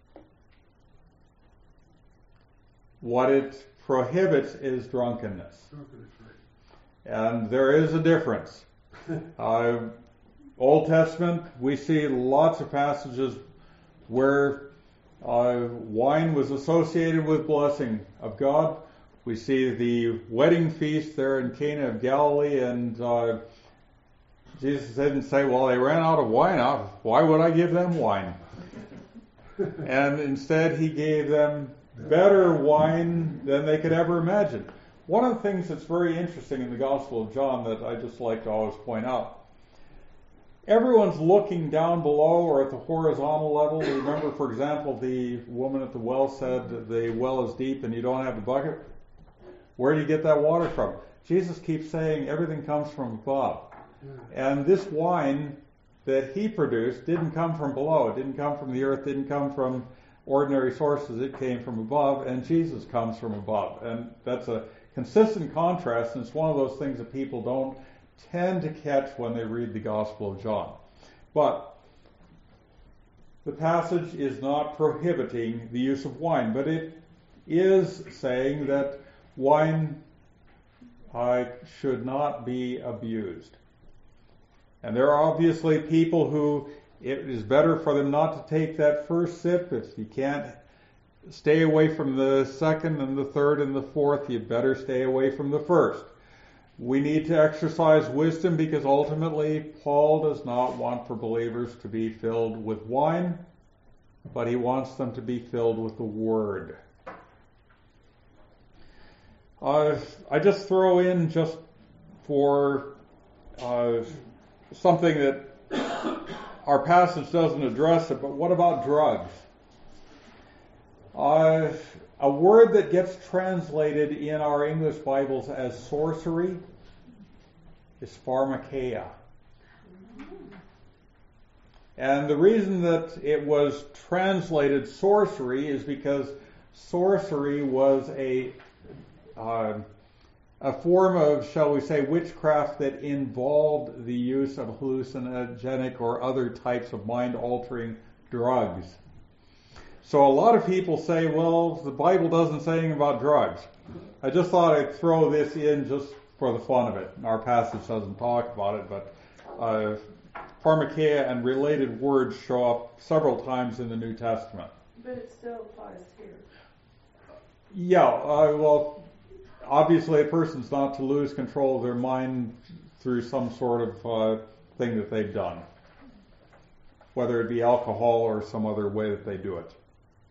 What it prohibits is drunkenness. And there is a difference. Uh, Old Testament, we see lots of passages where uh, wine was associated with blessing of God. We see the wedding feast there in Cana of Galilee, and uh, Jesus didn't say, well, they ran out of wine. Why would I give them wine? And instead, he gave them better wine than they could ever imagine. One of the things that's very interesting in the Gospel of John that I just like to always point out, everyone's looking down below or at the horizontal level. Remember, for example, the woman at the well said, the well is deep and you don't have a bucket. Where do you get that water from? Jesus keeps saying everything comes from above. And this wine that he produced didn't come from below. It didn't come from the earth, didn't come from ordinary sources. It came from above, and Jesus comes from above. And that's a consistent contrast, and it's one of those things that people don't tend to catch when they read the Gospel of John. But the passage is not prohibiting the use of wine, but it is saying that wine uh, should not be abused. And there are obviously people who it is better for them not to take that first sip. If you can't stay away from the second and the third and the fourth, you better stay away from the first. We need to exercise wisdom because ultimately Paul does not want for believers to be filled with wine, but he wants them to be filled with the Word. Uh, I just throw in just for uh, something that our passage doesn't address it, but what about drugs? Uh, a word that gets translated in our English Bibles as sorcery is pharmakeia. And the reason that it was translated sorcery is because sorcery was a uh, a form of, shall we say, witchcraft that involved the use of hallucinogenic or other types of mind-altering drugs. So a lot of people say, well, the Bible doesn't say anything about drugs. I just thought I'd throw this in just for the fun of it. Our passage doesn't talk about it, but uh, pharmakeia and related words show up several times in the New Testament. But it still applies here. Yeah, uh, well, obviously a person's not to lose control of their mind through some sort of uh, thing that they've done, whether it be alcohol or some other way that they do it.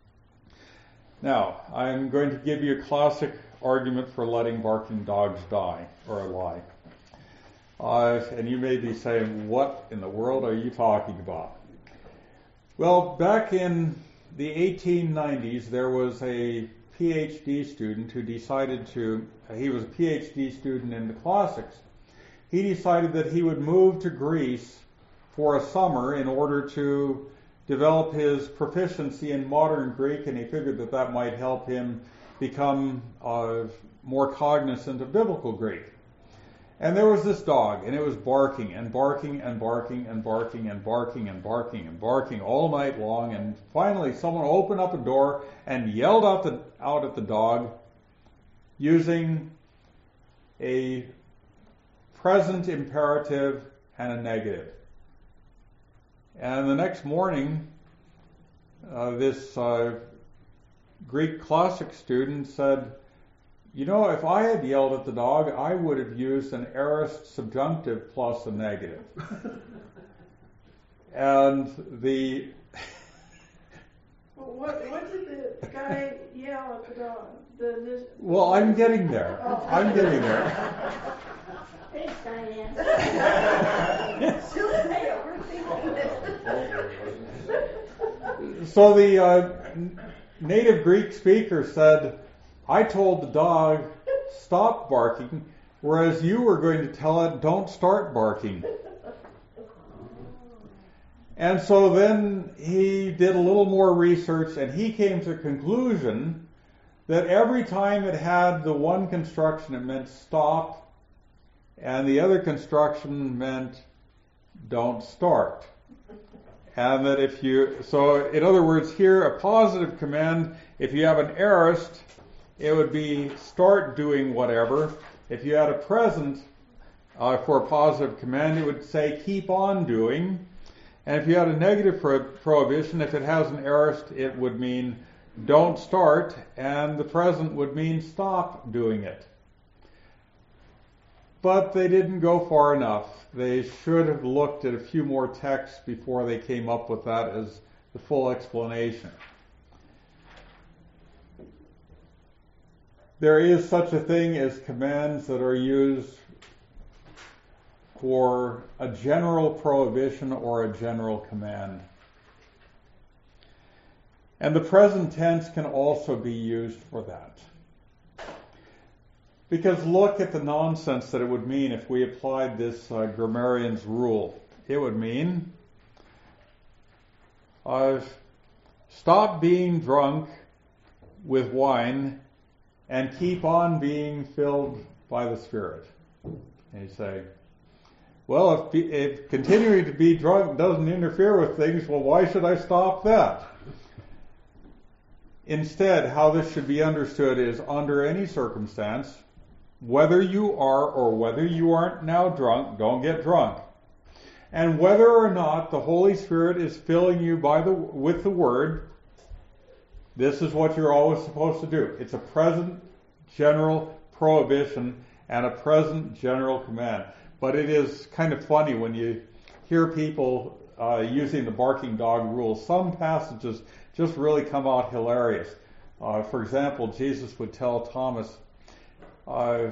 Now, I'm going to give you a classic argument for letting barking dogs die, or lie. Uh, and you may be saying, what in the world are you talking about? Well, back in the eighteen nineties, there was a P H D student who decided to, he was a P H D student in the classics. He decided that he would move to Greece for a summer in order to develop his proficiency in modern Greek, and he figured that that might help him become uh, more cognizant of biblical Greek. And there was this dog, and it was barking and barking and barking and barking and barking and barking and barking all night long, and finally someone opened up a door and yelled out, the, out at the dog using a present imperative and a negative. And the next morning, uh, this uh, Greek classic student said, you know, if I had yelled at the dog, I would have used an aorist subjunctive plus a negative. And the... Well, what, what did the guy yell at the dog? The, this, well, I'm getting there. I'm getting there. Thanks, Diane. She'll say overthinking this. So the uh, native Greek speaker said, I told the dog, stop barking, whereas you were going to tell it, don't start barking. And so then he did a little more research, and he came to the conclusion that every time it had the one construction, it meant stop, and the other construction meant don't start. And that if you, so in other words, here a positive command, if you have an aorist, it would be start doing whatever. If you had a present uh, for a positive command, it would say keep on doing. And if you had a negative pro- prohibition, if it has an aorist, it would mean don't start, and the present would mean stop doing it. But they didn't go far enough. They should have looked at a few more texts before they came up with that as the full explanation. There is such a thing as commands that are used for a general prohibition or a general command. And the present tense can also be used for that. Because look at the nonsense that it would mean if we applied this uh, grammarian's rule. It would mean, uh, stop being drunk with wine and keep on being filled by the Spirit. And you say, well, if, if continuing to be drunk doesn't interfere with things, well, why should I stop that? Instead, how this should be understood is under any circumstance, whether you are or whether you aren't now drunk, don't get drunk. And whether or not the Holy Spirit is filling you by the with the Word, this is what you're always supposed to do. It's a present general prohibition and a present general command. But it is kind of funny when you hear people uh, using the barking dog rule. Some passages just really come out hilarious. Uh, for example, Jesus would tell Thomas, uh,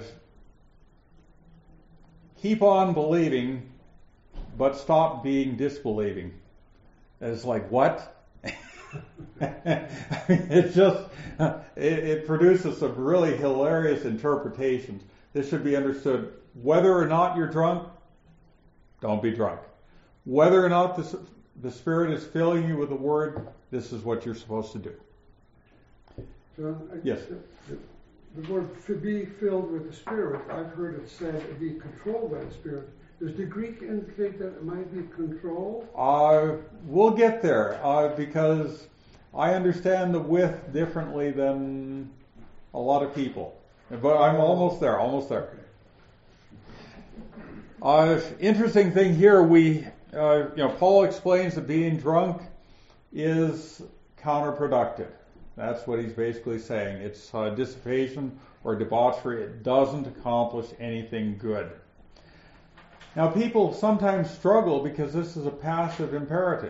keep on believing, but stop being disbelieving. And it's like, what? it just, it, it produces some really hilarious interpretations. This should be understood. Whether or not you're drunk, don't be drunk. Whether or not the, the Spirit is filling you with the Word, this is what you're supposed to do. John, I, Yes. The, the word to be filled with the Spirit, I've heard it said to be controlled by the Spirit. Does the Greek indicate that it might be controlled? Uh, we'll get there uh, because I understand the with differently than a lot of people. But I'm almost there, almost there. Uh, interesting thing here, we, uh, you know, Paul explains that being drunk is counterproductive. That's what he's basically saying. It's uh, dissipation or debauchery. It doesn't accomplish anything good. Now, people sometimes struggle because this is a passive imperative.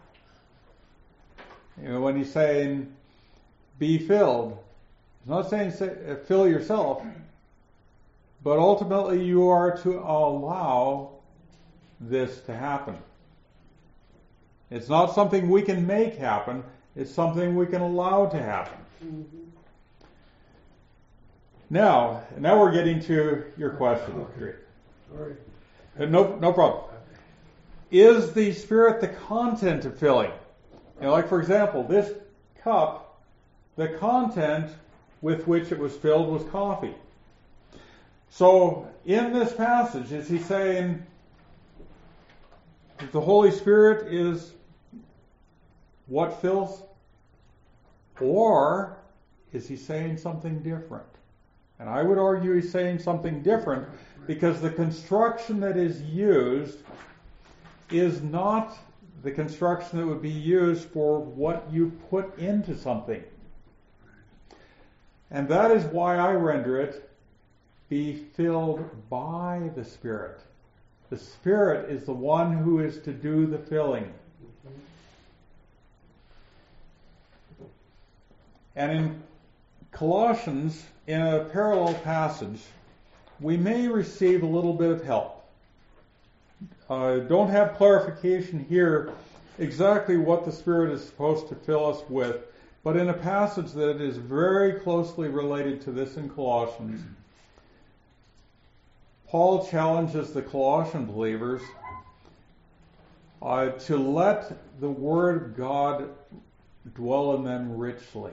You know, when he's saying, be filled, he's not saying say, fill yourself, but ultimately you are to allow this to happen. It's not something we can make happen, it's something we can allow to happen. Mm-hmm. Now, Now, now we're getting to your question. Okay. All right. Uh, no, no problem. Is the Spirit the content of filling? You know, like for example, this cup, the content with which it was filled was coffee. So in this passage, is he saying that the Holy Spirit is what fills? Or is he saying something different? And I would argue he's saying something different because the construction that is used is not the construction that would be used for what you put into something. And that is why I render it, be filled by the Spirit. The Spirit is the one who is to do the filling. And in Colossians, in a parallel passage, we may receive a little bit of help. Uh, don't have clarification here exactly what the Spirit is supposed to fill us with, But in a passage that is very closely related to this in Colossians, Paul challenges the Colossian believers uh, to let the Word of God dwell in them richly.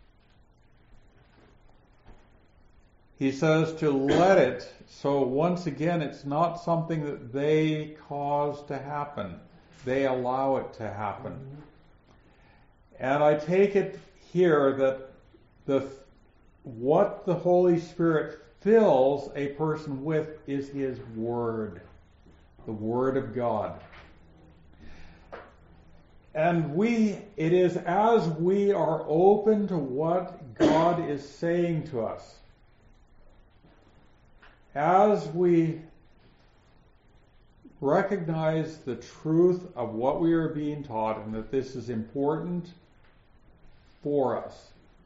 He says to let it, so once again, it's not something that they cause to happen. They allow it to happen. And I take it here that the what the Holy Spirit fills a person with is His Word, the Word of God. And we, it is as we are open to what God is saying to us, as we recognize the truth of what we are being taught and that this is important for us,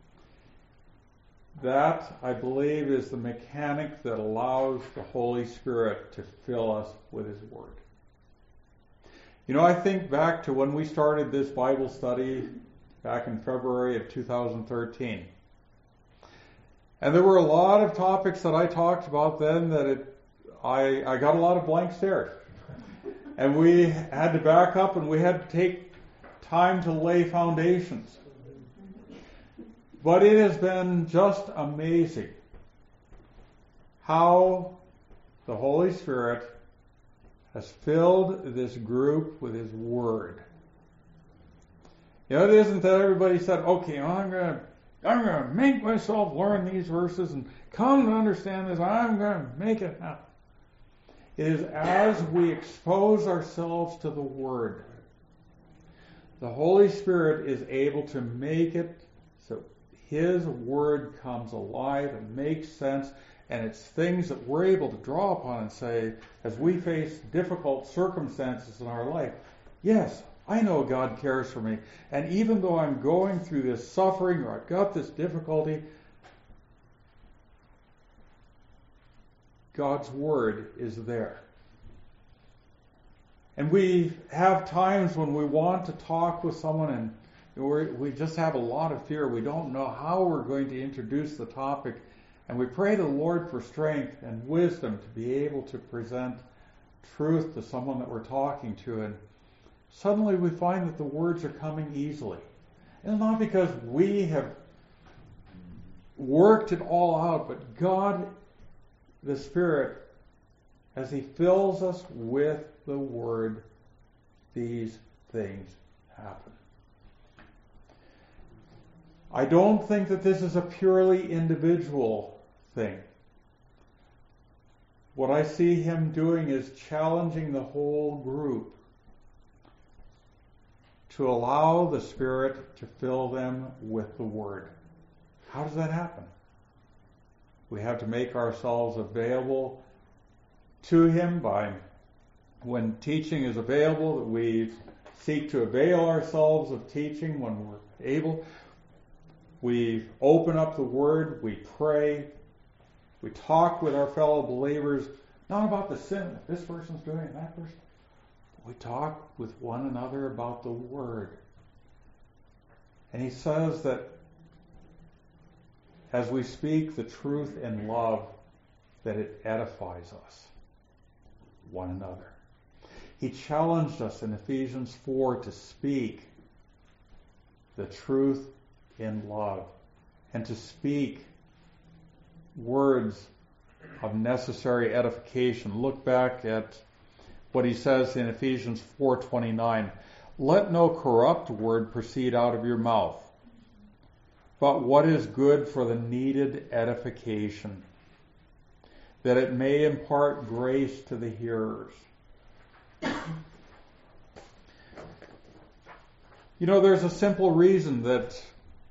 that, I believe, is the mechanic that allows the Holy Spirit to fill us with His Word. You know, I think back to when we started this Bible study back in February of two thousand thirteen. And there were a lot of topics that I talked about then that it, I, I got a lot of blank stares. And we had to back up and we had to take time to lay foundations. But it has been just amazing how the Holy Spirit has filled this group with His Word. You know, it isn't that everybody said, okay, well, I'm going to I'm going to make myself learn these verses and come to understand this. I'm going to make it happen. It is as we expose ourselves to the Word, the Holy Spirit is able to make it so His Word comes alive and makes sense, and it's things that we're able to draw upon and say, as we face difficult circumstances in our life, yes, I know God cares for me. And even though I'm going through this suffering or I've got this difficulty, God's Word is there. And we have times when we want to talk with someone and we're, we just have a lot of fear. We don't know how we're going to introduce the topic. And we pray to the Lord for strength and wisdom to be able to present truth to someone that we're talking to. And suddenly we find that the words are coming easily. And not because we have worked it all out, but God, the Spirit, as He fills us with the Word, these things happen. I don't think that this is a purely individual thing. What I see Him doing is challenging the whole group to allow the Spirit to fill them with the Word. How does that happen? We have to make ourselves available to Him by, when teaching is available, that we seek to avail ourselves of teaching when we're able. We open up the Word, we pray, we talk with our fellow believers, not about the sin that this person's doing and that person. We talk with one another about the Word. And He says that as we speak the truth in love, that it edifies us, one another. He challenged us in Ephesians four to speak the truth in love and to speak words of necessary edification. Look back at what he says in Ephesians four twenty-nine. Let no corrupt word proceed out of your mouth, but what is good for the needed edification, that it may impart grace to the hearers. You know, there's a simple reason that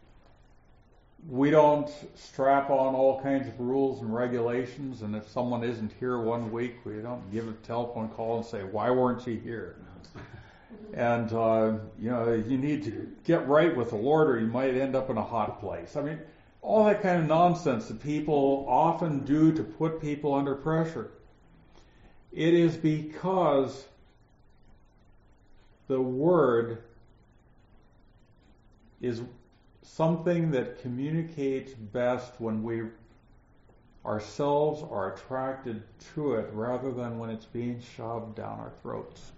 we don't strap on all kinds of rules and regulations, and if someone isn't here one week, we don't give a telephone call and say, why weren't you here? And, uh, you know, you need to get right with the Lord or you might end up in a hot place. I mean, all that kind of nonsense that people often do to put people under pressure. It is because the Word is something that communicates best when we ourselves are attracted to it rather than when it's being shoved down our throats.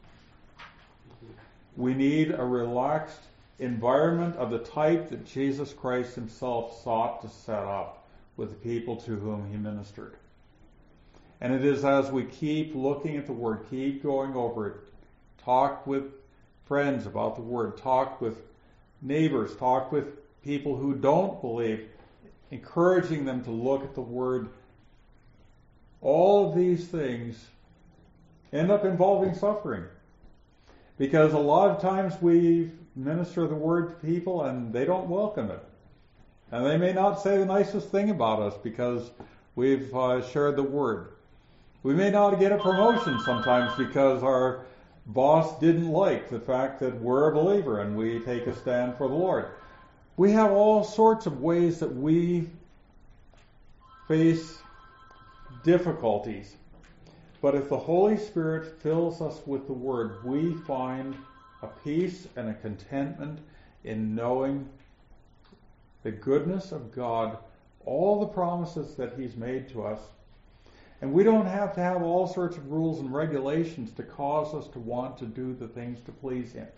We need a relaxed environment of the type that Jesus Christ himself sought to set up with the people to whom he ministered. And it is as we keep looking at the Word, keep going over it, talk with friends about the Word, talk with neighbors, talk with people who don't believe, encouraging them to look at the Word. All of these things end up involving suffering. Because a lot of times we minister the Word to people and they don't welcome it. And they may not say the nicest thing about us because we've uh, shared the Word. We may not get a promotion sometimes because our boss didn't like the fact that we're a believer and we take a stand for the Lord. We have all sorts of ways that we face difficulties. But if the Holy Spirit fills us with the Word, we find a peace and a contentment in knowing the goodness of God, all the promises that he's made to us. And we don't have to have all sorts of rules and regulations to cause us to want to do the things to please him.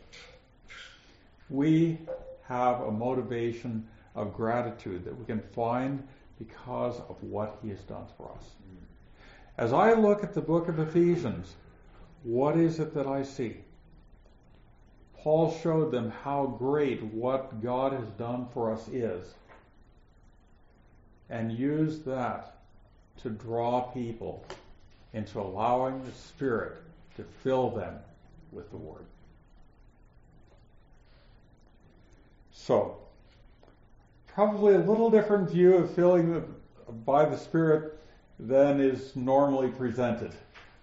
We have a motivation of gratitude that we can find because of what he has done for us. As I look at the book of Ephesians, what is it that I see? Paul showed them how great what God has done for us is, and used that to draw people into allowing the Spirit to fill them with the Word. So, probably a little different view of filling by the Spirit than is normally presented.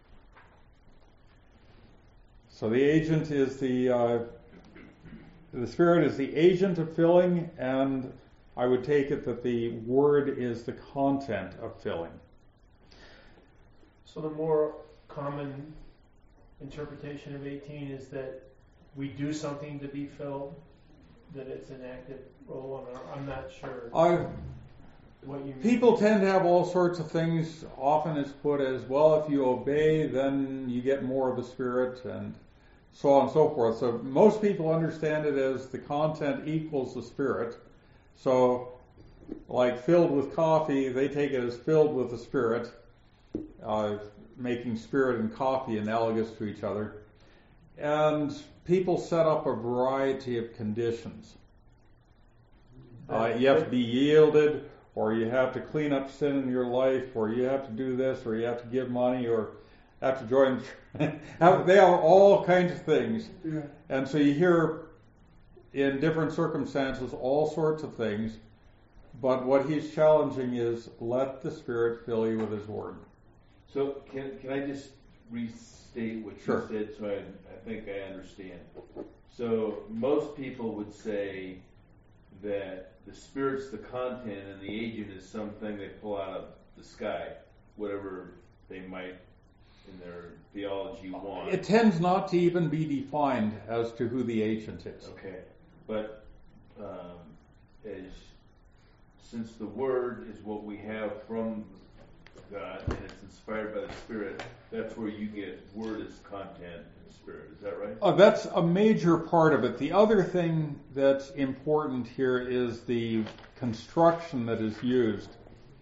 So the agent is the uh, the Spirit is the agent of filling, and I would take it that the Word is the content of filling. So the more common interpretation of eighteen is that we do something to be filled, that it's an active role, and I'm not sure I've what you mean. People tend to have all sorts of things. Often it's put as, well, if you obey, then you get more of the Spirit, and so on and so forth. So most people understand it as the content equals the Spirit. So, like filled with coffee, they take it as filled with the Spirit, uh, making Spirit and coffee analogous to each other. And people set up a variety of conditions. Uh, you have to be yielded, or you have to clean up sin in your life, or you have to do this, or you have to give money, or have to join. They are all kinds of things. Yeah. And so you hear in different circumstances all sorts of things, but what he's challenging is let the Spirit fill you with his Word. So can can I just restate what Sure. you said so I, I think I understand? So most people would say that the Spirit's the content and the agent is something they pull out of the sky, whatever they might in their theology want. It tends not to even be defined as to who the agent is. Okay, but um, as since the Word is what we have from God and it's inspired by the Spirit, that's where you get Word as content and Spirit. Is that right? Uh, that's a major part of it. The other thing that's important here is the construction that is used.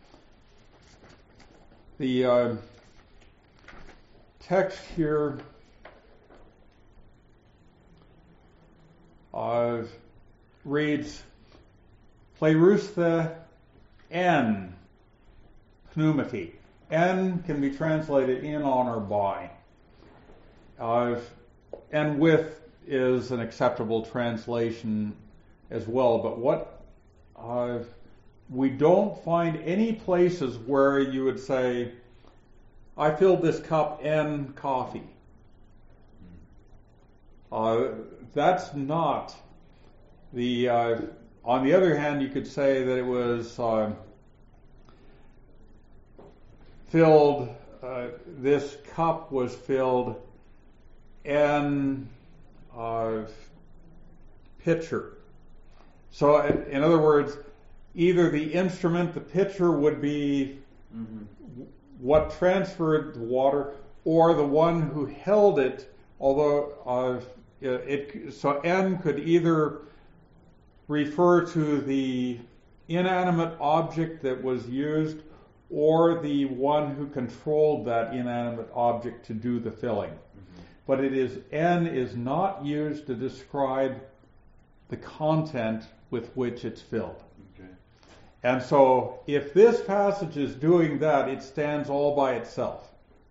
The uh, text here uh, reads, Plerusthe en pneumati. En can be translated in, on, or by. Uh, and with is an acceptable translation as well. But what uh, we don't find any places where you would say, I filled this cup en coffee. Uh, that's not the. Uh, on the other hand, you could say that it was uh, filled. Uh, this cup was filled en uh, pitcher. So, in, in other words, either the instrument, the pitcher, would be Mm-hmm. what transferred the water, or the one who held it. Although uh, it, it so N could either refer to the inanimate object that was used, or the one who controlled that inanimate object to do the filling. Mm-hmm. But it is N is not used to describe the content with which it's filled. Okay. And so if this passage is doing that, it stands all by itself.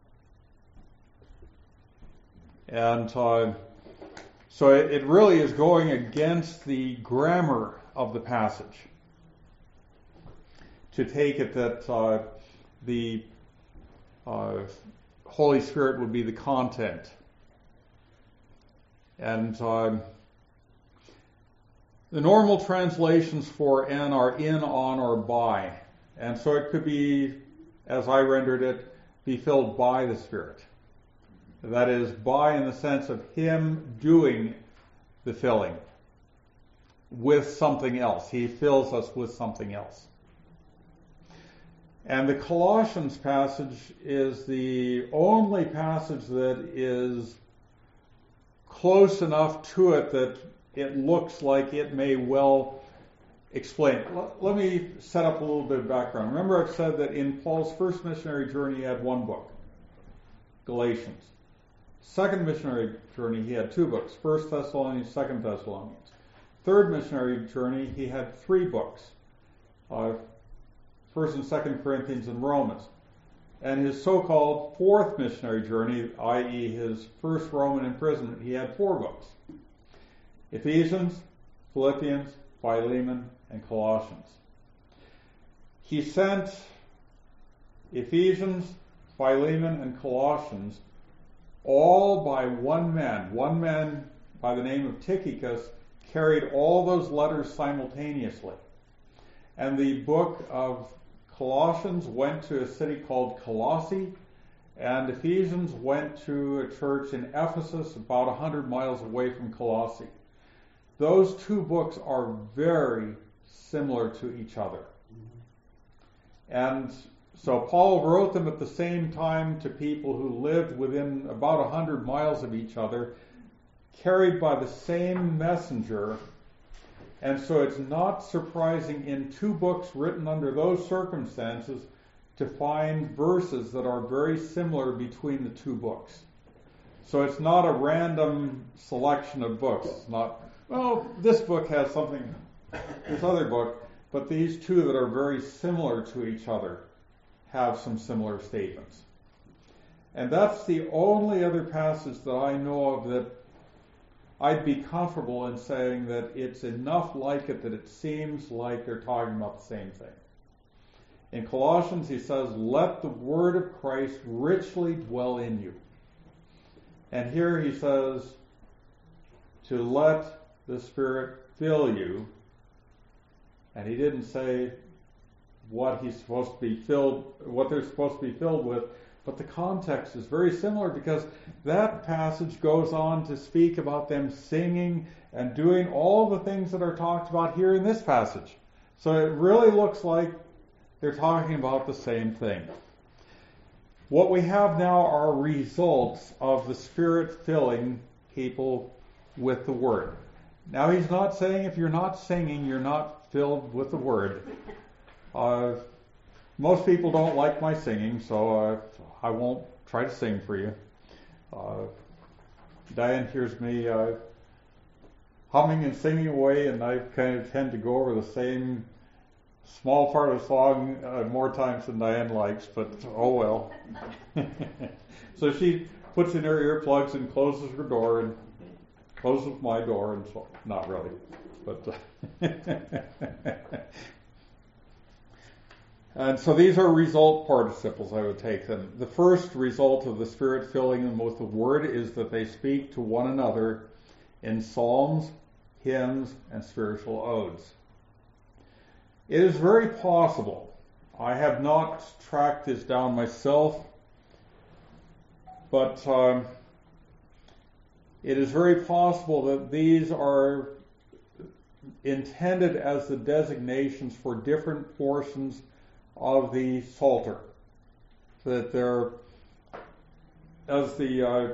And uh, so it, it really is going against the grammar of the passage to take it that uh, the uh, Holy Spirit would be the content. And uh, the normal translations for N are in, on, or by. And so it could be, as I rendered it, be filled by the Spirit. That is, by in the sense of Him doing the filling with something else. He fills us with something else. And the Colossians passage is the only passage that is close enough to it that it looks like it may well explain. Let, let me set up a little bit of background. Remember, I've said that in Paul's first missionary journey, he had one book, Galatians. Second missionary journey, he had two books, First Thessalonians, Second Thessalonians. Third missionary journey, he had three books, uh, First and Second Corinthians and Romans. And his so-called fourth missionary journey, that is his first Roman imprisonment, he had four books. Ephesians, Philippians, Philemon, and Colossians. He sent Ephesians, Philemon, and Colossians all by one man. One man by the name of Tychicus carried all those letters simultaneously. And the book of Colossians went to a city called Colossae, and Ephesians went to a church in Ephesus about one hundred miles away from Colossae. Those two books are very similar to each other. And so Paul wrote them at the same time to people who lived within about one hundred miles of each other, carried by the same messenger. And so it's not surprising in two books written under those circumstances to find verses that are very similar between the two books. So it's not a random selection of books. It's not, well, this book has something, this other book, but these two that are very similar to each other have some similar statements. And that's the only other passage that I know of that I'd be comfortable in saying that it's enough like it that it seems like they're talking about the same thing. In Colossians, he says, let the word of Christ richly dwell in you. And here he says, to let the Spirit fill you. And he didn't say what he's supposed to be filled, what they're supposed to be filled with, but the context is very similar because that passage goes on to speak about them singing and doing all the things that are talked about here in this passage. So it really looks like they're talking about the same thing. What we have now are results of the Spirit filling people with the Word. Now he's not saying if you're not singing, you're not filled with the Word. Uh, most people don't like my singing, so uh, I won't try to sing for you. Uh, Diane hears me uh, humming and singing away, and I kind of tend to go over the same small part of the song uh, more times than Diane likes, but oh well. So she puts in her earplugs and closes her door and closes my door, and so not really, but. Uh, And so these are result participles, I would take them. The first result of the Spirit filling them with the Word is that they speak to one another in psalms, hymns, and spiritual odes. It is very possible, I have not tracked this down myself, but um, it is very possible that these are intended as the designations for different portions of the Psalter. That they're, as the uh,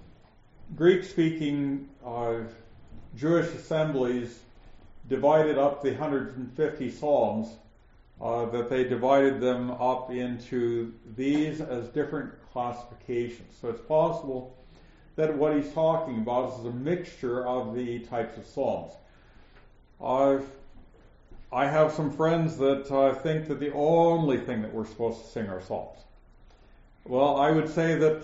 Greek-speaking uh, Jewish assemblies divided up the one hundred fifty Psalms, uh, that they divided them up into these as different classifications. So it's possible that what he's talking about is a mixture of the types of Psalms. I've, I have some friends that uh, think that the only thing that we're supposed to sing are Psalms. Well, I would say that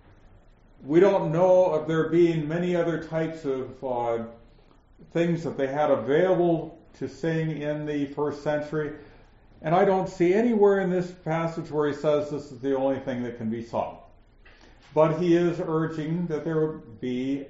we don't know of there being many other types of uh, things that they had available to sing in the first century, and I don't see anywhere in this passage where he says this is the only thing that can be sung. But he is urging that there would be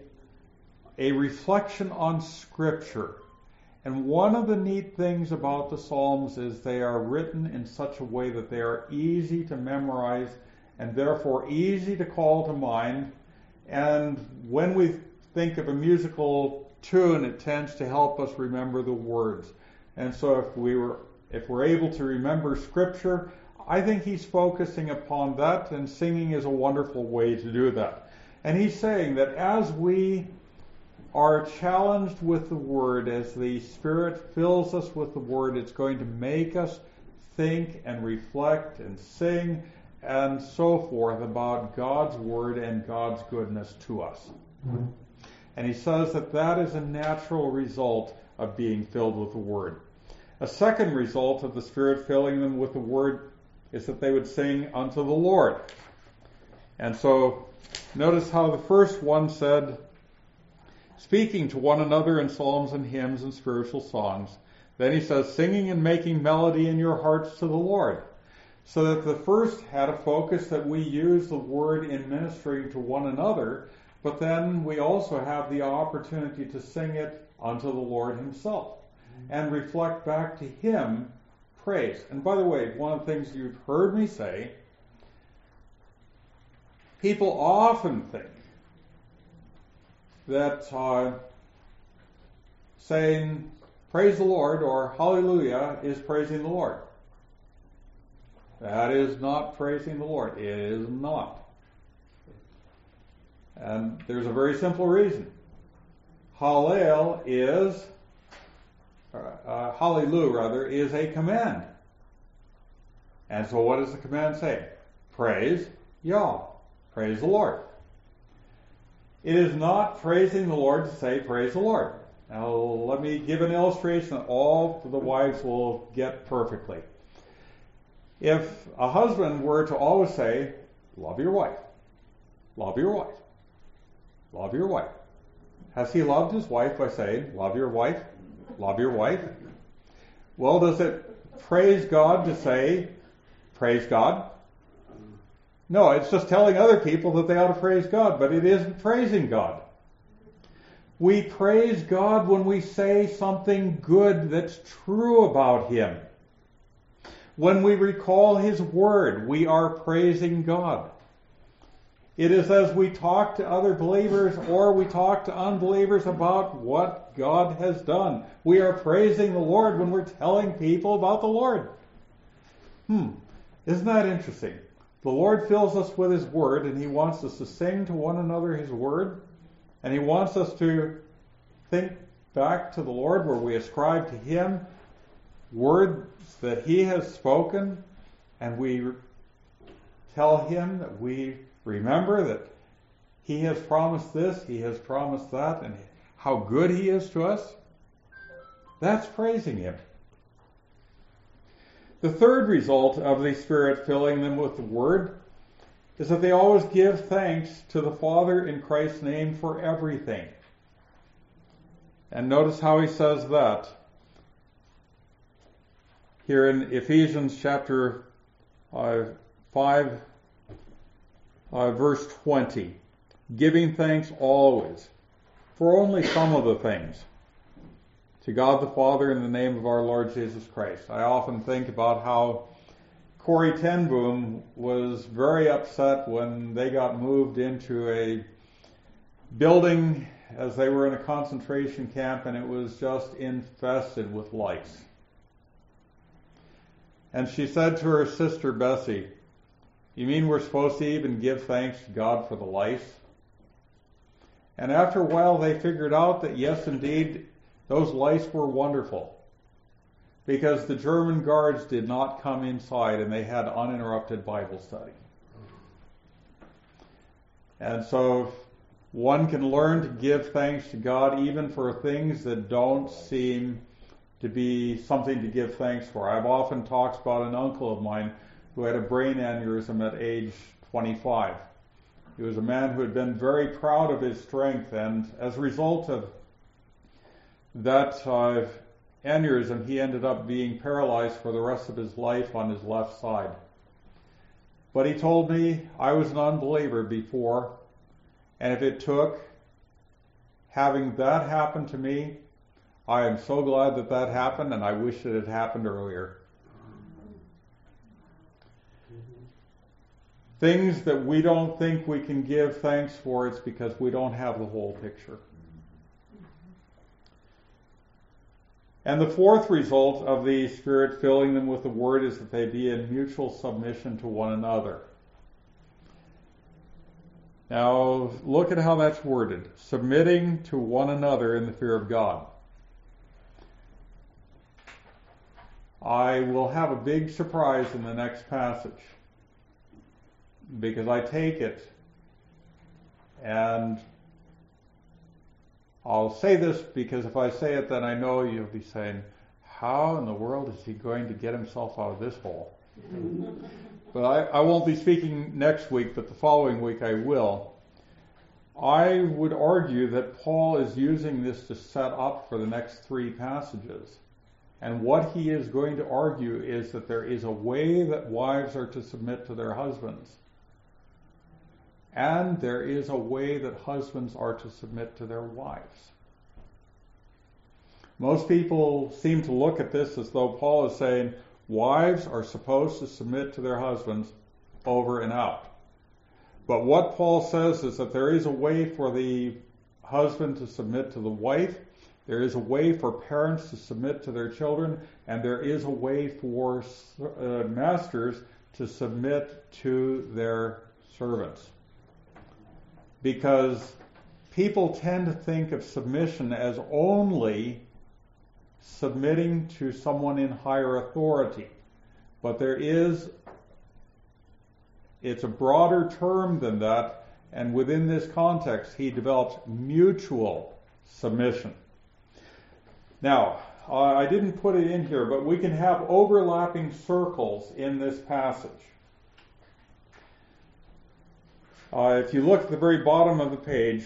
a reflection on Scripture. And one of the neat things about the Psalms is they are written in such a way that they are easy to memorize and therefore easy to call to mind. And when we think of a musical tune, it tends to help us remember the words. And so if we were, if we're able to remember Scripture, I think he's focusing upon that, and singing is a wonderful way to do that. And he's saying that as we are challenged with the Word, as the Spirit fills us with the Word, it's going to make us think and reflect and sing and so forth about God's Word and God's goodness to us. Mm-hmm. And he says that that is a natural result of being filled with the Word. A second result of the Spirit filling them with the Word is that they would sing unto the Lord. And so notice how the first one said, speaking to one another in psalms and hymns and spiritual songs. Then he says, singing and making melody in your hearts to the Lord. So that the first had a focus that we use the Word in ministering to one another, but then we also have the opportunity to sing it unto the Lord himself and reflect back to him praise. And by the way, one of the things you've heard me say, people often think that uh, saying praise the Lord or hallelujah is praising the Lord. That is not praising the Lord. It is not. And there's a very simple reason. Hallel is, uh, hallelujah rather, is a command. And so what does the command say? Praise Yah. Praise the Lord. It is not praising the Lord to say praise the Lord. Now let me give an illustration that all the wives will get perfectly. If a husband were to always say, love your wife, love your wife, love your wife. Has he loved his wife by saying, love your wife, love your wife? Well, does it praise God to say, praise God? No, it's just telling other people that they ought to praise God, but it isn't praising God. We praise God when we say something good that's true about Him. When we recall His Word, we are praising God. It is as we talk to other believers or we talk to unbelievers about what God has done. We are praising the Lord when we're telling people about the Lord. Hmm, isn't that interesting? The Lord fills us with His Word, and He wants us to sing to one another His Word, and He wants us to think back to the Lord where we ascribe to Him words that He has spoken, and we tell Him that we remember that He has promised this, He has promised that, and how good He is to us. That's praising Him. The third result of the Spirit filling them with the Word is that they always give thanks to the Father in Christ's name for everything. And notice how he says that here in Ephesians chapter uh, five, uh, verse twenty. Giving thanks always for only some of the things to God the Father in the name of our Lord Jesus Christ. I often think about how Corrie ten Boom was very upset when they got moved into a building as they were in a concentration camp, and it was just infested with lice. And she said to her sister Bessie, "You mean we're supposed to even give thanks to God for the lice?" And after a while they figured out that yes, indeed, those lice were wonderful, because the German guards did not come inside and they had uninterrupted Bible study. And so one can learn to give thanks to God even for things that don't seem to be something to give thanks for. I've often talked about an uncle of mine who had a brain aneurysm at age twenty-five. He was a man who had been very proud of his strength, and as a result of that uh, aneurysm, he ended up being paralyzed for the rest of his life on his left side. But he told me, "I was an unbeliever before, and if it took having that happen to me, I am so glad that that happened, and I wish it had happened earlier." Things that we don't think we can give thanks for, it's because we don't have the whole picture. And the fourth result of the Spirit filling them with the Word is that they be in mutual submission to one another. Now, look at how that's worded. Submitting to one another in the fear of God. I will have a big surprise in the next passage, because I take it, and I'll say this because if I say it, then I know you'll be saying, "How in the world is he going to get himself out of this hole?" But I, I won't be speaking next week, but the following week I will. I would argue that Paul is using this to set up for the next three passages. And what he is going to argue is that there is a way that wives are to submit to their husbands. And there is a way that husbands are to submit to their wives. Most people seem to look at this as though Paul is saying wives are supposed to submit to their husbands over and out. But what Paul says is that there is a way for the husband to submit to the wife, there is a way for parents to submit to their children, and there is a way for uh, masters to submit to their servants. Because people tend to think of submission as only submitting to someone in higher authority. But there is, it's a broader term than that, and within this context, he develops mutual submission. Now, uh, I didn't put it in here, but we can have overlapping circles in this passage. Uh, if you look at the very bottom of the page,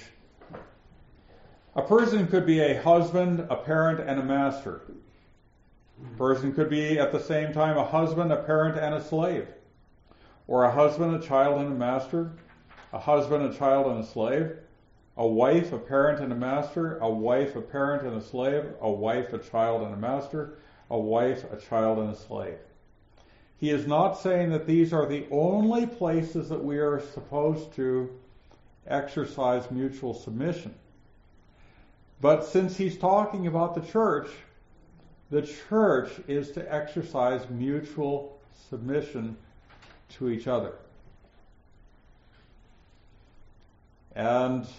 a person could be a husband, a parent, and a master. A person could be at the same time a husband, a parent, and a slave. Or a husband, a child, and a master. A husband, a child, and a slave. A wife, a parent, and a master. A wife, a parent, and a slave. A wife, a child, and a master. A wife, a child, and a slave. He is not saying that these are the only places that we are supposed to exercise mutual submission. But since he's talking about the church, the church is to exercise mutual submission to each other. And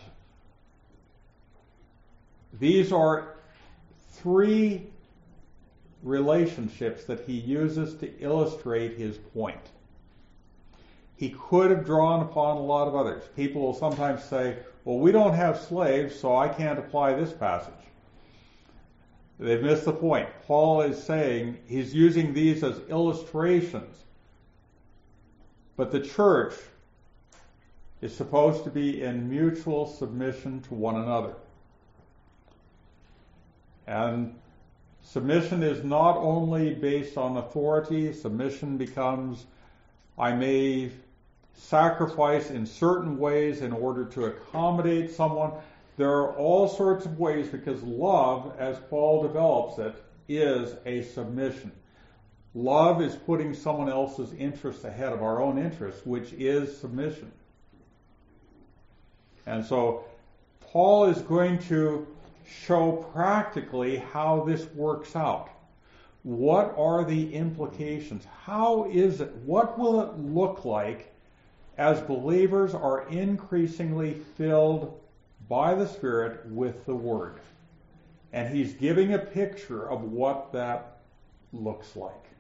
these are three relationships that he uses to illustrate his point. He could have drawn upon a lot of others. People will sometimes say, well, we don't have slaves, so I can't apply this passage. They've missed the point. Paul is saying he's using these as illustrations. But the church is supposed to be in mutual submission to one another. And submission is not only based on authority. Submission becomes, I may sacrifice in certain ways in order to accommodate someone. There are all sorts of ways, because love, as Paul develops it, is a submission. Love is putting someone else's interests ahead of our own interests, which is submission. And so Paul is going to show practically how this works out. What are the implications? How is it? What will it look like as believers are increasingly filled by the Spirit with the Word? And he's giving a picture of what that looks like.